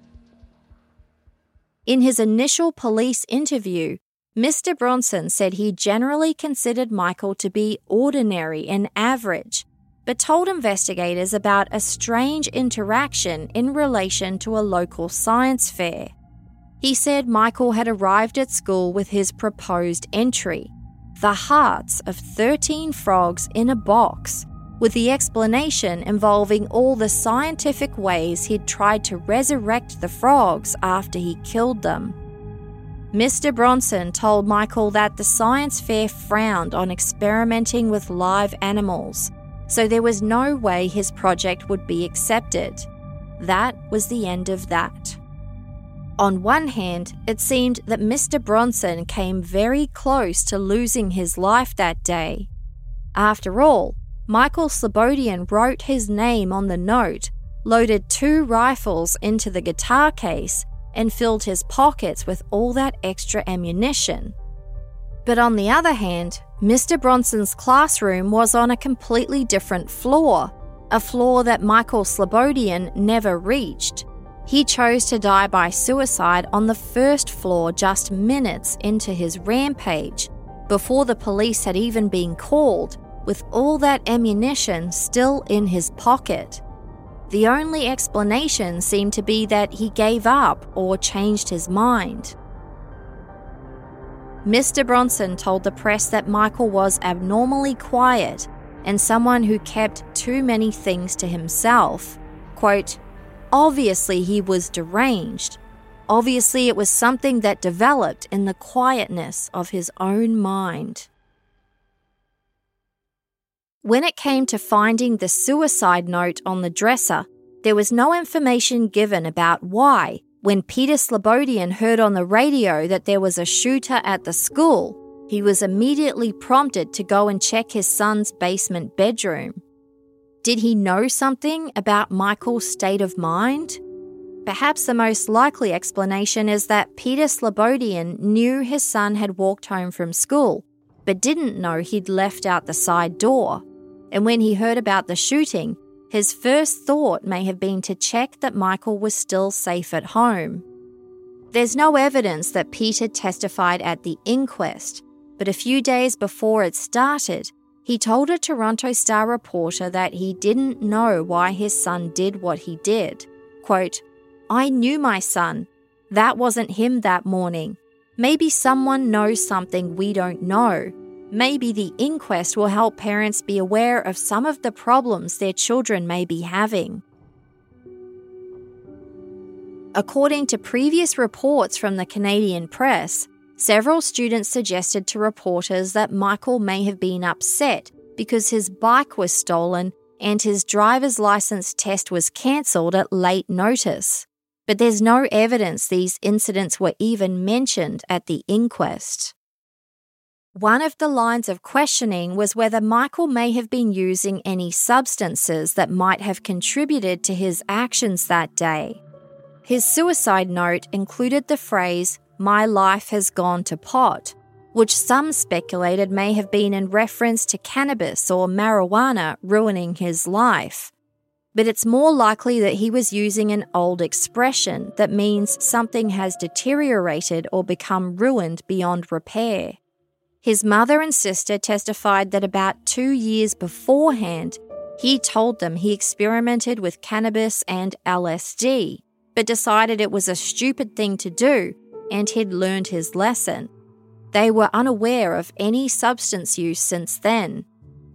In his initial police interview, Mr. Bronson said he generally considered Michael to be ordinary and average, but told investigators about a strange interaction in relation to a local science fair. He said Michael had arrived at school with his proposed entry, the hearts of 13 frogs in a box, with the explanation involving all the scientific ways he'd tried to resurrect the frogs after he killed them. Mr. Bronson told Michael that the science fair frowned on experimenting with live animals, so there was no way his project would be accepted. That was the end of that. On one hand, it seemed that Mr. Bronson came very close to losing his life that day. After all, Michael Slobodian wrote his name on the note, loaded 2 rifles into the guitar case, and filled his pockets with all that extra ammunition. But on the other hand, Mr. Bronson's classroom was on a completely different floor, a floor that Michael Slobodian never reached. He chose to die by suicide on the first floor just minutes into his rampage, before the police had even been called, with all that ammunition still in his pocket. The only explanation seemed to be that he gave up or changed his mind. Mr. Bronson told the press that Michael was abnormally quiet and someone who kept too many things to himself. Quote, "Obviously he was deranged. Obviously it was something that developed in the quietness of his own mind." When it came to finding the suicide note on the dresser, there was no information given about why, when Peter Slobodian heard on the radio that there was a shooter at the school, he was immediately prompted to go and check his son's basement bedroom. Did he know something about Michael's state of mind? Perhaps the most likely explanation is that Peter Slobodian knew his son had walked home from school, but didn't know he'd left out the side door. And when he heard about the shooting, his first thought may have been to check that Michael was still safe at home. There's no evidence that Peter testified at the inquest, but a few days before it started, he told a Toronto Star reporter that he didn't know why his son did what he did. Quote, "I knew my son. That wasn't him that morning. Maybe someone knows something we don't know. Maybe the inquest will help parents be aware of some of the problems their children may be having." According to previous reports from the Canadian press, several students suggested to reporters that Michael may have been upset because his bike was stolen and his driver's license test was cancelled at late notice. But there's no evidence these incidents were even mentioned at the inquest. One of the lines of questioning was whether Michael may have been using any substances that might have contributed to his actions that day. His suicide note included the phrase, "My life has gone to pot," which some speculated may have been in reference to cannabis or marijuana ruining his life. But it's more likely that he was using an old expression that means something has deteriorated or become ruined beyond repair. His mother and sister testified that about 2 years beforehand, he told them he experimented with cannabis and LSD, but decided it was a stupid thing to do and he'd learned his lesson. They were unaware of any substance use since then.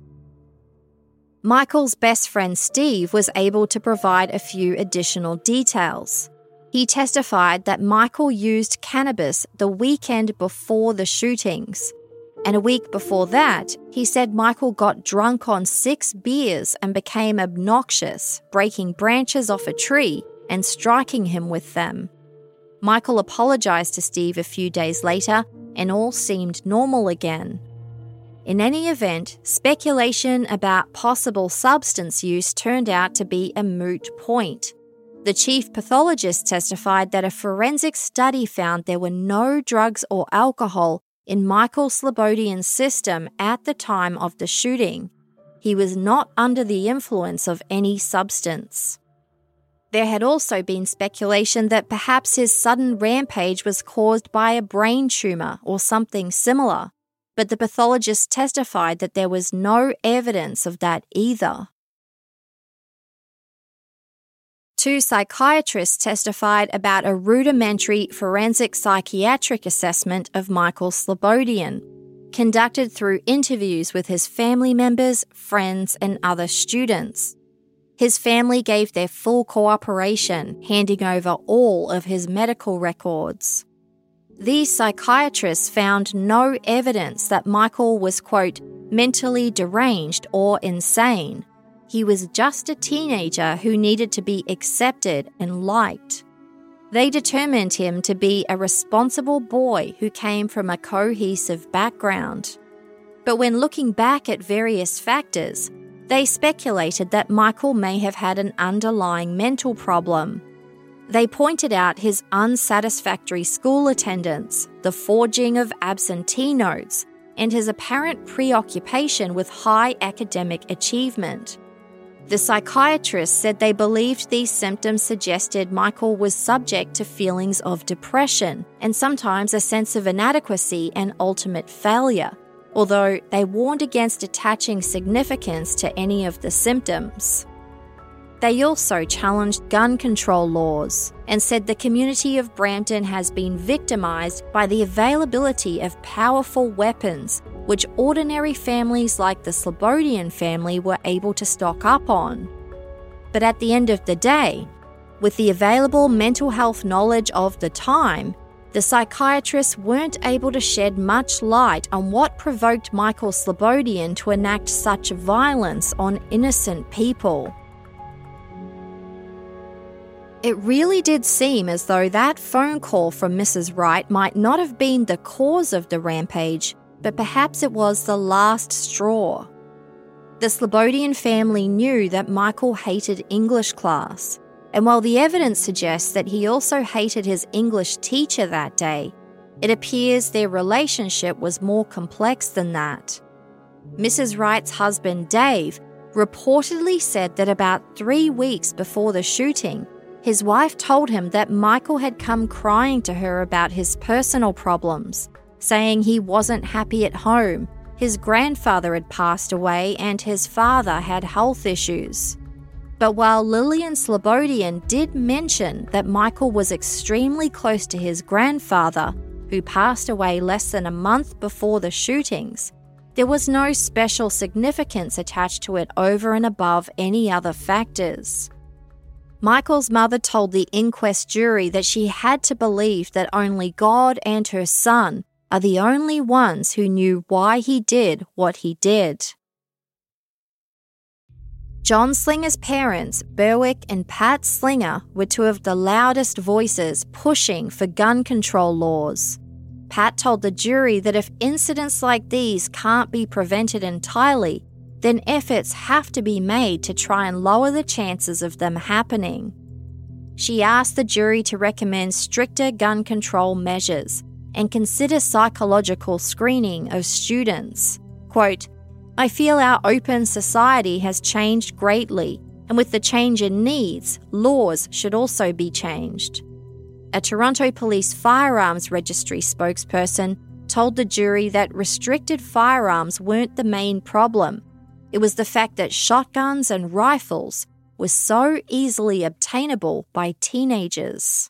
Michael's best friend Steve was able to provide a few additional details. He testified that Michael used cannabis the weekend before the shootings. And a week before that, he said Michael got drunk on 6 beers and became obnoxious, breaking branches off a tree and striking him with them. Michael apologized to Steve a few days later, and all seemed normal again. In any event, speculation about possible substance use turned out to be a moot point. The chief pathologist testified that a forensic study found there were no drugs or alcohol in Michael Slobodian's system at the time of the shooting. He was not under the influence of any substance. There had also been speculation that perhaps his sudden rampage was caused by a brain tumour or something similar, but the pathologist testified that there was no evidence of that either. 2 psychiatrists testified about a rudimentary forensic psychiatric assessment of Michael Slobodian, conducted through interviews with his family members, friends, and other students. His family gave their full cooperation, handing over all of his medical records. These psychiatrists found no evidence that Michael was, quote, mentally deranged or insane. He was just a teenager who needed to be accepted and liked. They determined him to be a responsible boy who came from a cohesive background. But when looking back at various factors, they speculated that Michael may have had an underlying mental problem. They pointed out his unsatisfactory school attendance, the forging of absentee notes, and his apparent preoccupation with high academic achievement. The psychiatrists said they believed these symptoms suggested Michael was subject to feelings of depression and sometimes a sense of inadequacy and ultimate failure, although they warned against attaching significance to any of the symptoms. They also challenged gun control laws and said the community of Brampton has been victimised by the availability of powerful weapons which ordinary families like the Slobodian family were able to stock up on. But at the end of the day, with the available mental health knowledge of the time, the psychiatrists weren't able to shed much light on what provoked Michael Slobodian to enact such violence on innocent people. It really did seem as though that phone call from Mrs. Wright might not have been the cause of the rampage, but perhaps it was the last straw. The Slobodian family knew that Michael hated English class, and while the evidence suggests that he also hated his English teacher that day, it appears their relationship was more complex than that. Mrs. Wright's husband, Dave, reportedly said that about 3 weeks before the shooting, his wife told him that Michael had come crying to her about his personal problems, saying he wasn't happy at home, his grandfather had passed away and his father had health issues. But while Lillian Slobodian did mention that Michael was extremely close to his grandfather, who passed away less than a month before the shootings, there was no special significance attached to it over and above any other factors. Michael's mother told the inquest jury that she had to believe that only God and her son are the only ones who knew why he did what he did. John Slinger's parents, Berwick and Pat Slinger, were two of the loudest voices pushing for gun control laws. Pat told the jury that if incidents like these can't be prevented entirely, then efforts have to be made to try and lower the chances of them happening. She asked the jury to recommend stricter gun control measures and consider psychological screening of students. Quote, "I feel our open society has changed greatly, and with the change in needs, laws should also be changed." A Toronto Police Firearms Registry spokesperson told the jury that restricted firearms weren't the main problem. It was the fact that shotguns and rifles were so easily obtainable by teenagers.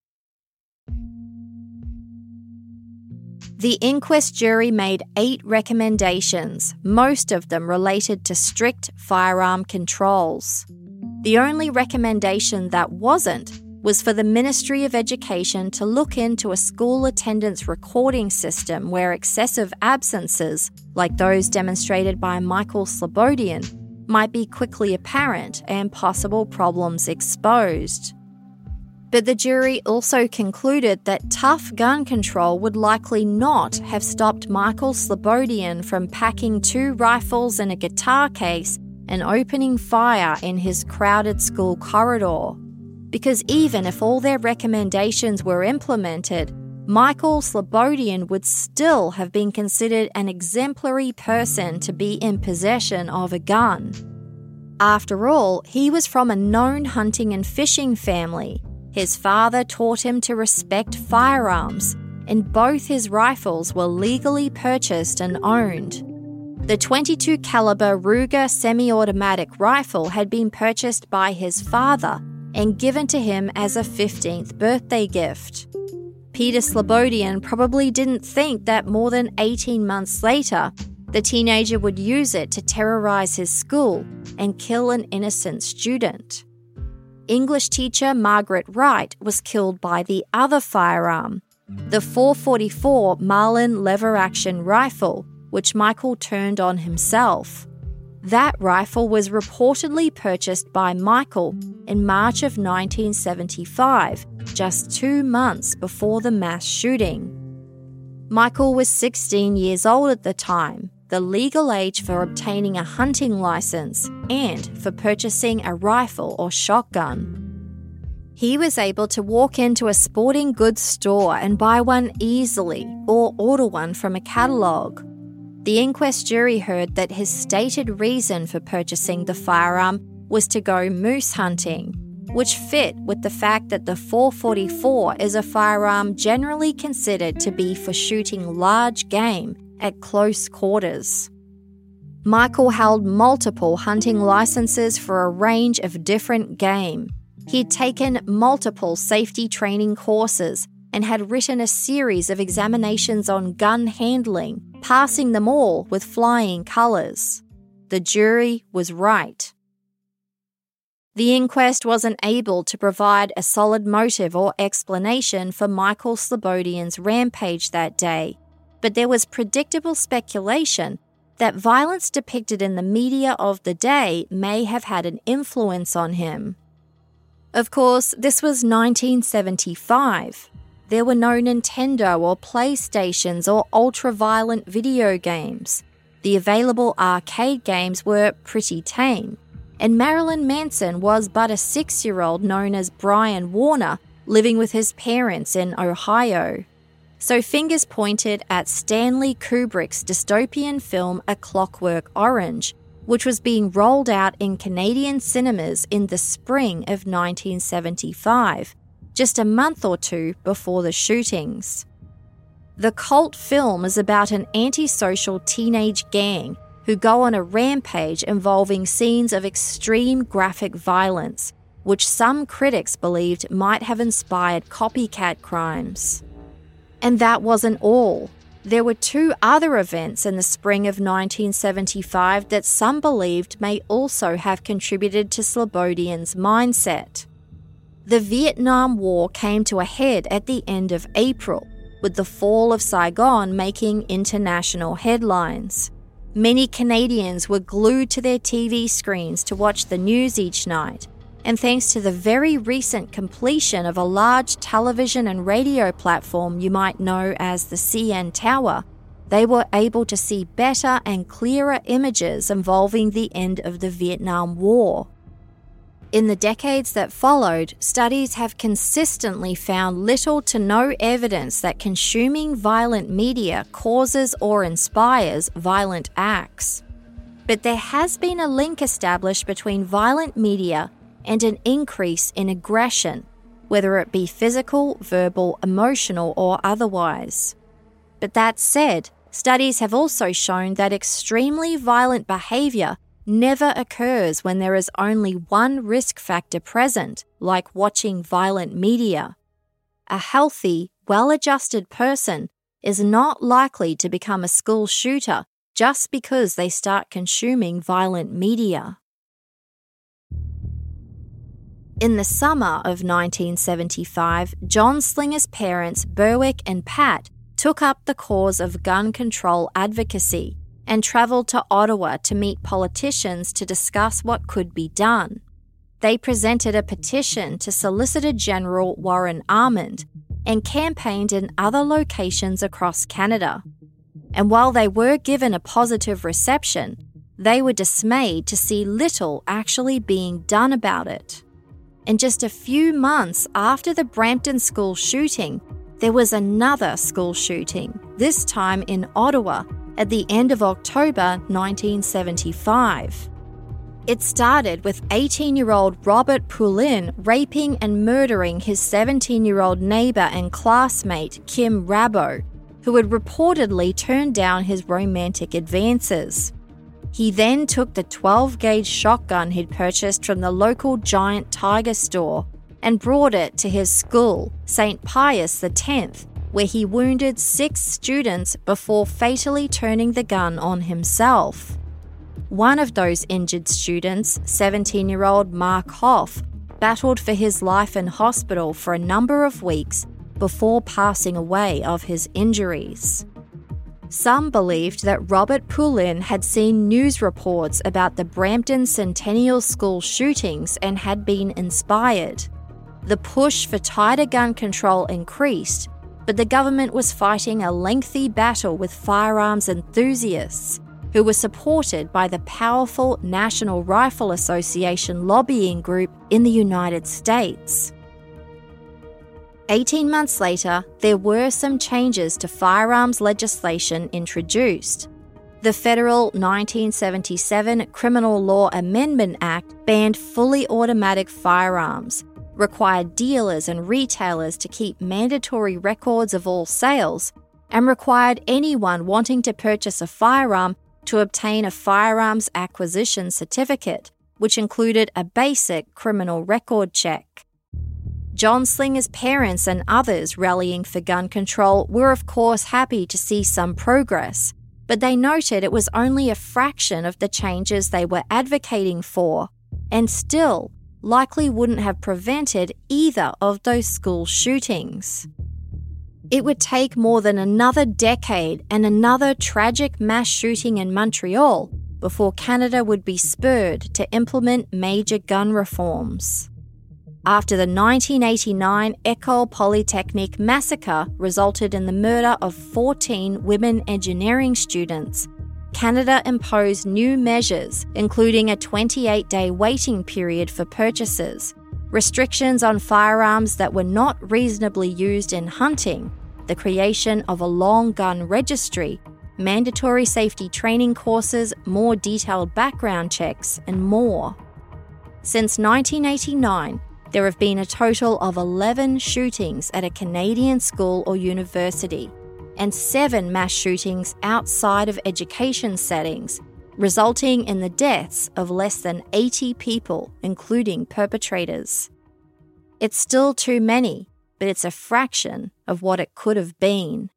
The inquest jury made 8 recommendations, most of them related to strict firearm controls. The only recommendation that wasn't was for the Ministry of Education to look into a school attendance recording system where excessive absences, like those demonstrated by Michael Slobodian, might be quickly apparent and possible problems exposed. But the jury also concluded that tough gun control would likely not have stopped Michael Slobodian from packing 2 rifles in a guitar case and opening fire in his crowded school corridor. Because even if all their recommendations were implemented, Michael Slobodian would still have been considered an exemplary person to be in possession of a gun. After all, he was from a known hunting and fishing family. His father taught him to respect firearms, and both his rifles were legally purchased and owned. The .22 caliber Ruger semi-automatic rifle had been purchased by his father and given to him as a 15th birthday gift. Peter Slobodian probably didn't think that more than 18 months later, the teenager would use it to terrorize his school and kill an innocent student. English teacher Margaret Wright was killed by the other firearm, the .444 Marlin lever-action rifle, which Michael turned on himself. That rifle was reportedly purchased by Michael in March of 1975, just 2 months before the mass shooting. Michael was 16 years old at the time, the legal age for obtaining a hunting license and for purchasing a rifle or shotgun. He was able to walk into a sporting goods store and buy one easily or order one from a catalogue. The inquest jury heard that his stated reason for purchasing the firearm was to go moose hunting, which fit with the fact that the .444 is a firearm generally considered to be for shooting large game at close quarters. Michael held multiple hunting licenses for a range of different game. He'd taken multiple safety training courses and had written a series of examinations on gun handling, passing them all with flying colours. The jury was right. The inquest wasn't able to provide a solid motive or explanation for Michael Slobodian's rampage that day, but there was predictable speculation that violence depicted in the media of the day may have had an influence on him. Of course, this was 1975. There were no Nintendo or PlayStations or ultra-violent video games. The available arcade games were pretty tame, and Marilyn Manson was but a 6-year-old known as Brian Warner living with his parents in Ohio. So fingers pointed at Stanley Kubrick's dystopian film A Clockwork Orange, which was being rolled out in Canadian cinemas in the spring of 1975, just a month or two before the shootings. The cult film is about an antisocial teenage gang who go on a rampage involving scenes of extreme graphic violence, which some critics believed might have inspired copycat crimes. And that wasn't all. There were 2 other events in the spring of 1975 that some believed may also have contributed to Slobodian's mindset. The Vietnam War came to a head at the end of April, with the fall of Saigon making international headlines. Many Canadians were glued to their TV screens to watch the news each night, and thanks to the very recent completion of a large television and radio platform you might know as the CN Tower, they were able to see better and clearer images involving the end of the Vietnam War. In the decades that followed, studies have consistently found little to no evidence that consuming violent media causes or inspires violent acts. But there has been a link established between violent media and an increase in aggression, whether it be physical, verbal, emotional, or otherwise. But that said, studies have also shown that extremely violent behaviour never occurs when there is only one risk factor present, like watching violent media. A healthy, well-adjusted person is not likely to become a school shooter just because they start consuming violent media. In the summer of 1975, John Slinger's parents, Berwick and Pat, took up the cause of gun control advocacy and travelled to Ottawa to meet politicians to discuss what could be done. They presented a petition to Solicitor General Warren Armand and campaigned in other locations across Canada. And while they were given a positive reception, they were dismayed to see little actually being done about it. And just a few months after the Brampton school shooting, there was another school shooting, this time in Ottawa, at the end of October 1975. It started with 18-year-old Robert Poulin raping and murdering his 17-year-old neighbour and classmate Kim Rabot, who had reportedly turned down his romantic advances. He then took the 12-gauge shotgun he'd purchased from the local Giant Tiger store and brought it to his school, St. Pius X, where he wounded 6 students before fatally turning the gun on himself. One of those injured students, 17-year-old Mark Hoff, battled for his life in hospital for a number of weeks before passing away of his injuries. Some believed that Robert Poulin had seen news reports about the Brampton Centennial School shootings and had been inspired. The push for tighter gun control increased, but the government was fighting a lengthy battle with firearms enthusiasts who were supported by the powerful National Rifle Association lobbying group in the United States. 18 months later, there were some changes to firearms legislation introduced. The federal 1977 Criminal Law Amendment Act banned fully automatic firearms, required dealers and retailers to keep mandatory records of all sales, and required anyone wanting to purchase a firearm to obtain a firearms acquisition certificate, which included a basic criminal record check. John Slinger's parents and others rallying for gun control were of course happy to see some progress, but they noted it was only a fraction of the changes they were advocating for, and still likely wouldn't have prevented either of those school shootings. It would take more than another decade and another tragic mass shooting in Montreal before Canada would be spurred to implement major gun reforms. After the 1989 École Polytechnique massacre resulted in the murder of 14 women engineering students, Canada imposed new measures, including a 28-day waiting period for purchases, restrictions on firearms that were not reasonably used in hunting, the creation of a long gun registry, mandatory safety training courses, more detailed background checks, and more. Since 1989, there have been a total of 11 shootings at a Canadian school or university, and 7 mass shootings outside of education settings, resulting in the deaths of less than 80 people, including perpetrators. It's still too many, but it's a fraction of what it could have been.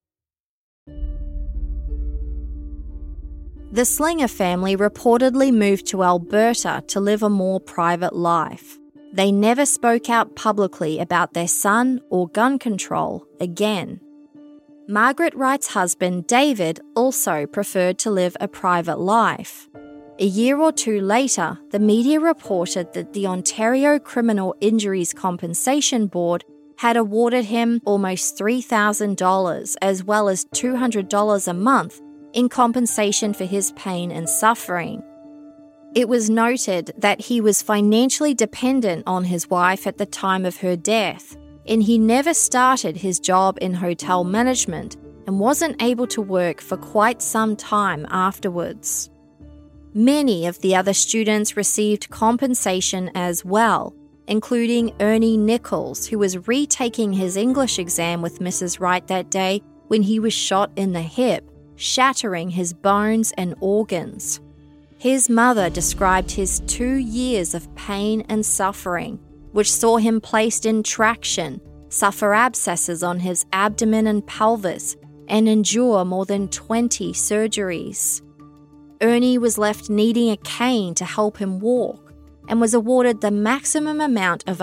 The Slinger family reportedly moved to Alberta to live a more private life. They never spoke out publicly about their son or gun control again. Margaret Wright's husband, David, also preferred to live a private life. A year or two later, the media reported that the Ontario Criminal Injuries Compensation Board had awarded him almost $3,000 as well as $200 a month in compensation for his pain and suffering. It was noted that he was financially dependent on his wife at the time of her death, and he never started his job in hotel management and wasn't able to work for quite some time afterwards. Many of the other students received compensation as well, including Ernie Nichols, who was retaking his English exam with Mrs. Wright that day when he was shot in the hip, shattering his bones and organs. His mother described his 2 years of pain and suffering, which saw him placed in traction, suffer abscesses on his abdomen and pelvis, and endure more than 20 surgeries. Ernie was left needing a cane to help him walk and was awarded the maximum amount of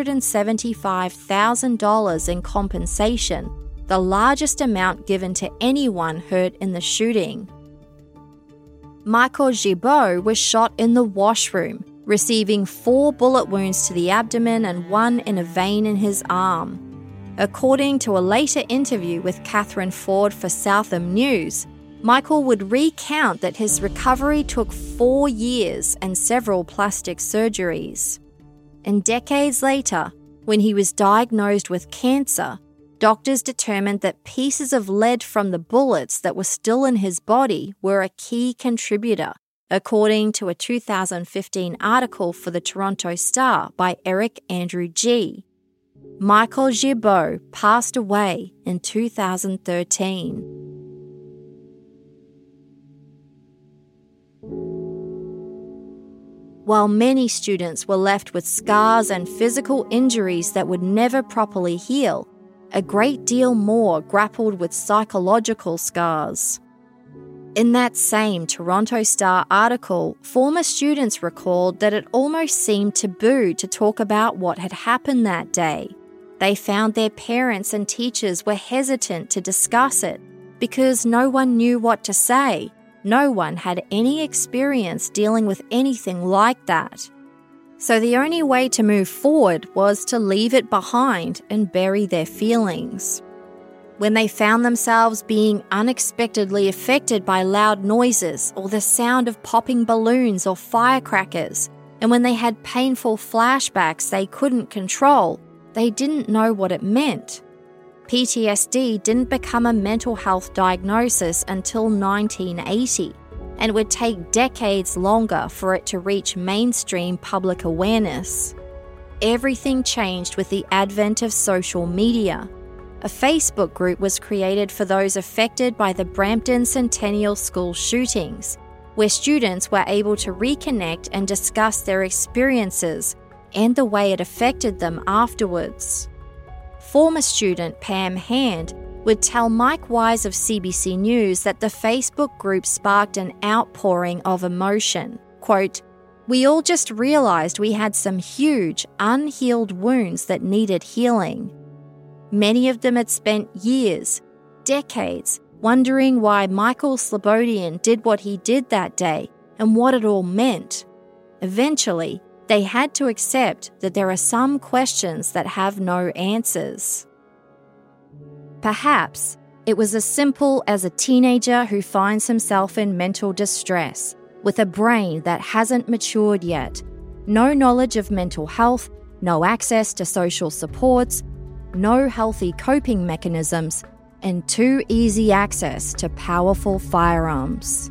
$175,000 in compensation, the largest amount given to anyone hurt in the shooting. Michael Gibault was shot in the washroom, receiving 4 bullet wounds to the abdomen and 1 in a vein in his arm. According to a later interview with Catherine Ford for Southam News, Michael would recount that his recovery took 4 years and several plastic surgeries. And decades later, when he was diagnosed with cancer, doctors determined that pieces of lead from the bullets that were still in his body were a key contributor, according to a 2015 article for the Toronto Star by Eric Andrew G. Michael Gibault passed away in 2013. While many students were left with scars and physical injuries that would never properly heal, a great deal more grappled with psychological scars. In that same Toronto Star article, former students recalled that it almost seemed taboo to talk about what had happened that day. They found their parents and teachers were hesitant to discuss it because no one knew what to say. No one had any experience dealing with anything like that. So the only way to move forward was to leave it behind and bury their feelings. When they found themselves being unexpectedly affected by loud noises or the sound of popping balloons or firecrackers, and when they had painful flashbacks they couldn't control, they didn't know what it meant. PTSD didn't become a mental health diagnosis until 1980, and it would take decades longer for it to reach mainstream public awareness. Everything changed with the advent of social media. A Facebook group was created for those affected by the Brampton Centennial School shootings, where students were able to reconnect and discuss their experiences and the way it affected them afterwards. Former student Pam Hand would tell Mike Wise of CBC News that the Facebook group sparked an outpouring of emotion. Quote, "We all just realised we had some huge, unhealed wounds that needed healing. Many of them had spent years, decades, wondering why Michael Slobodian did what he did that day and what it all meant. Eventually, they had to accept that there are some questions that have no answers." Perhaps it was as simple as a teenager who finds himself in mental distress, with a brain that hasn't matured yet, no knowledge of mental health, no access to social supports, no healthy coping mechanisms, and too easy access to powerful firearms.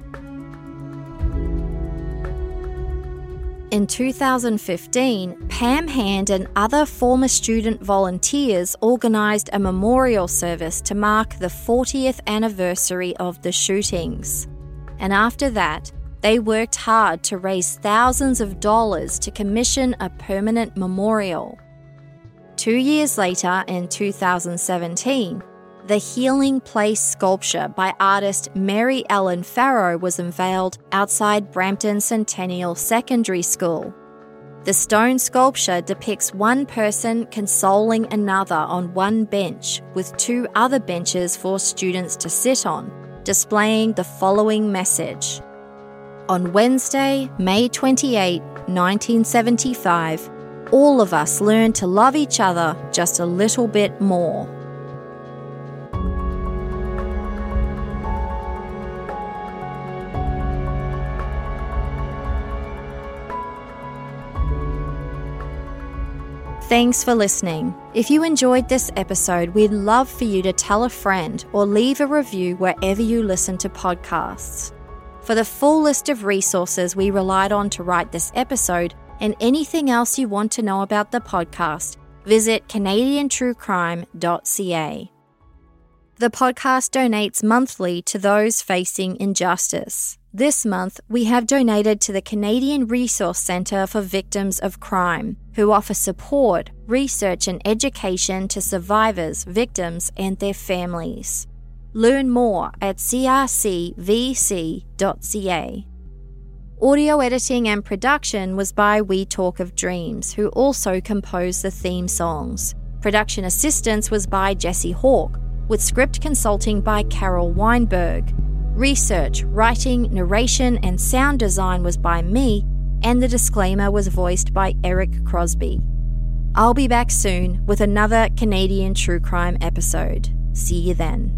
In 2015, Pam Hand and other former student volunteers organised a memorial service to mark the 40th anniversary of the shootings. And after that, they worked hard to raise thousands of dollars to commission a permanent memorial. 2 years later, in 2017, the Healing Place sculpture by artist Mary Ellen Farrow was unveiled outside Brampton Centennial Secondary School. The stone sculpture depicts one person consoling another on one bench, with 2 other benches for students to sit on, displaying the following message. On Wednesday, May 28, 1975, all of us learned to love each other just a little bit more. Thanks for listening. If you enjoyed this episode, we'd love for you to tell a friend or leave a review wherever you listen to podcasts. For the full list of resources we relied on to write this episode and anything else you want to know about the podcast, visit CanadianTrueCrime.ca. The podcast donates monthly to those facing injustice. This month, we have donated to the Canadian Resource Centre for Victims of Crime, who offer support, research and education to survivors, victims and their families. Learn more at crcvc.ca. Audio editing and production was by We Talk of Dreams, who also composed the theme songs. Production assistance was by Jesse Hawke, with script consulting by Carol Weinberg. Research, writing, narration, and sound design was by me, and the disclaimer was voiced by Eric Crosby. I'll be back soon with another Canadian True Crime episode. See you then.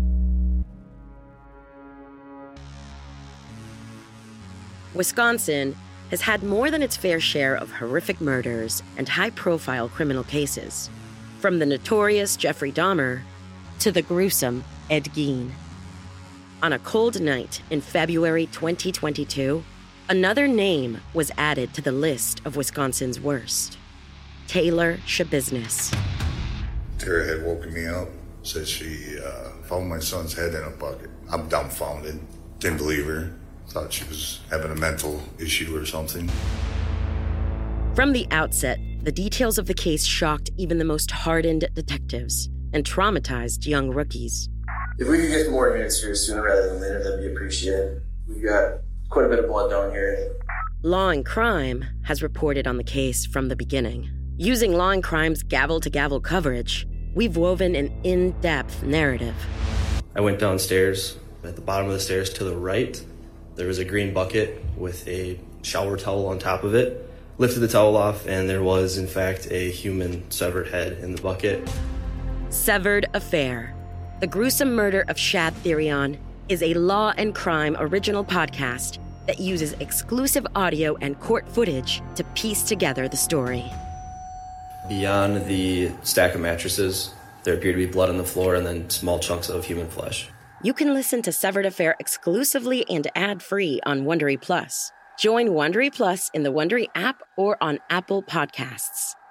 Wisconsin has had more than its fair share of horrific murders and high-profile criminal cases, from the notorious Jeffrey Dahmer to the gruesome Ed Gein. On a cold night in February 2022, another name was added to the list of Wisconsin's worst: Taylor Schabusiness. Tara had woken me up, said she found my son's head in a bucket. I'm dumbfounded, didn't believe her. Thought she was having a mental issue or something. From the outset, the details of the case shocked even the most hardened detectives and traumatized young rookies. If we could get more answers sooner rather than later, that'd be appreciated. We've got quite a bit of blood down here. Law and Crime has reported on the case from the beginning. Using Law and Crime's gavel-to-gavel coverage, we've woven an in-depth narrative. I went downstairs. At the bottom of the stairs to the right, there was a green bucket with a shower towel on top of it. Lifted the towel off, and there was, in fact, a human severed head in the bucket. Severed Affair. The Gruesome Murder of Shad Therion is a Law and Crime original podcast that uses exclusive audio and court footage to piece together the story. Beyond the stack of mattresses, there appeared to be blood on the floor and then small chunks of human flesh. You can listen to Severed Affair exclusively and ad-free on Wondery Plus. Join Wondery Plus in the Wondery app or on Apple Podcasts.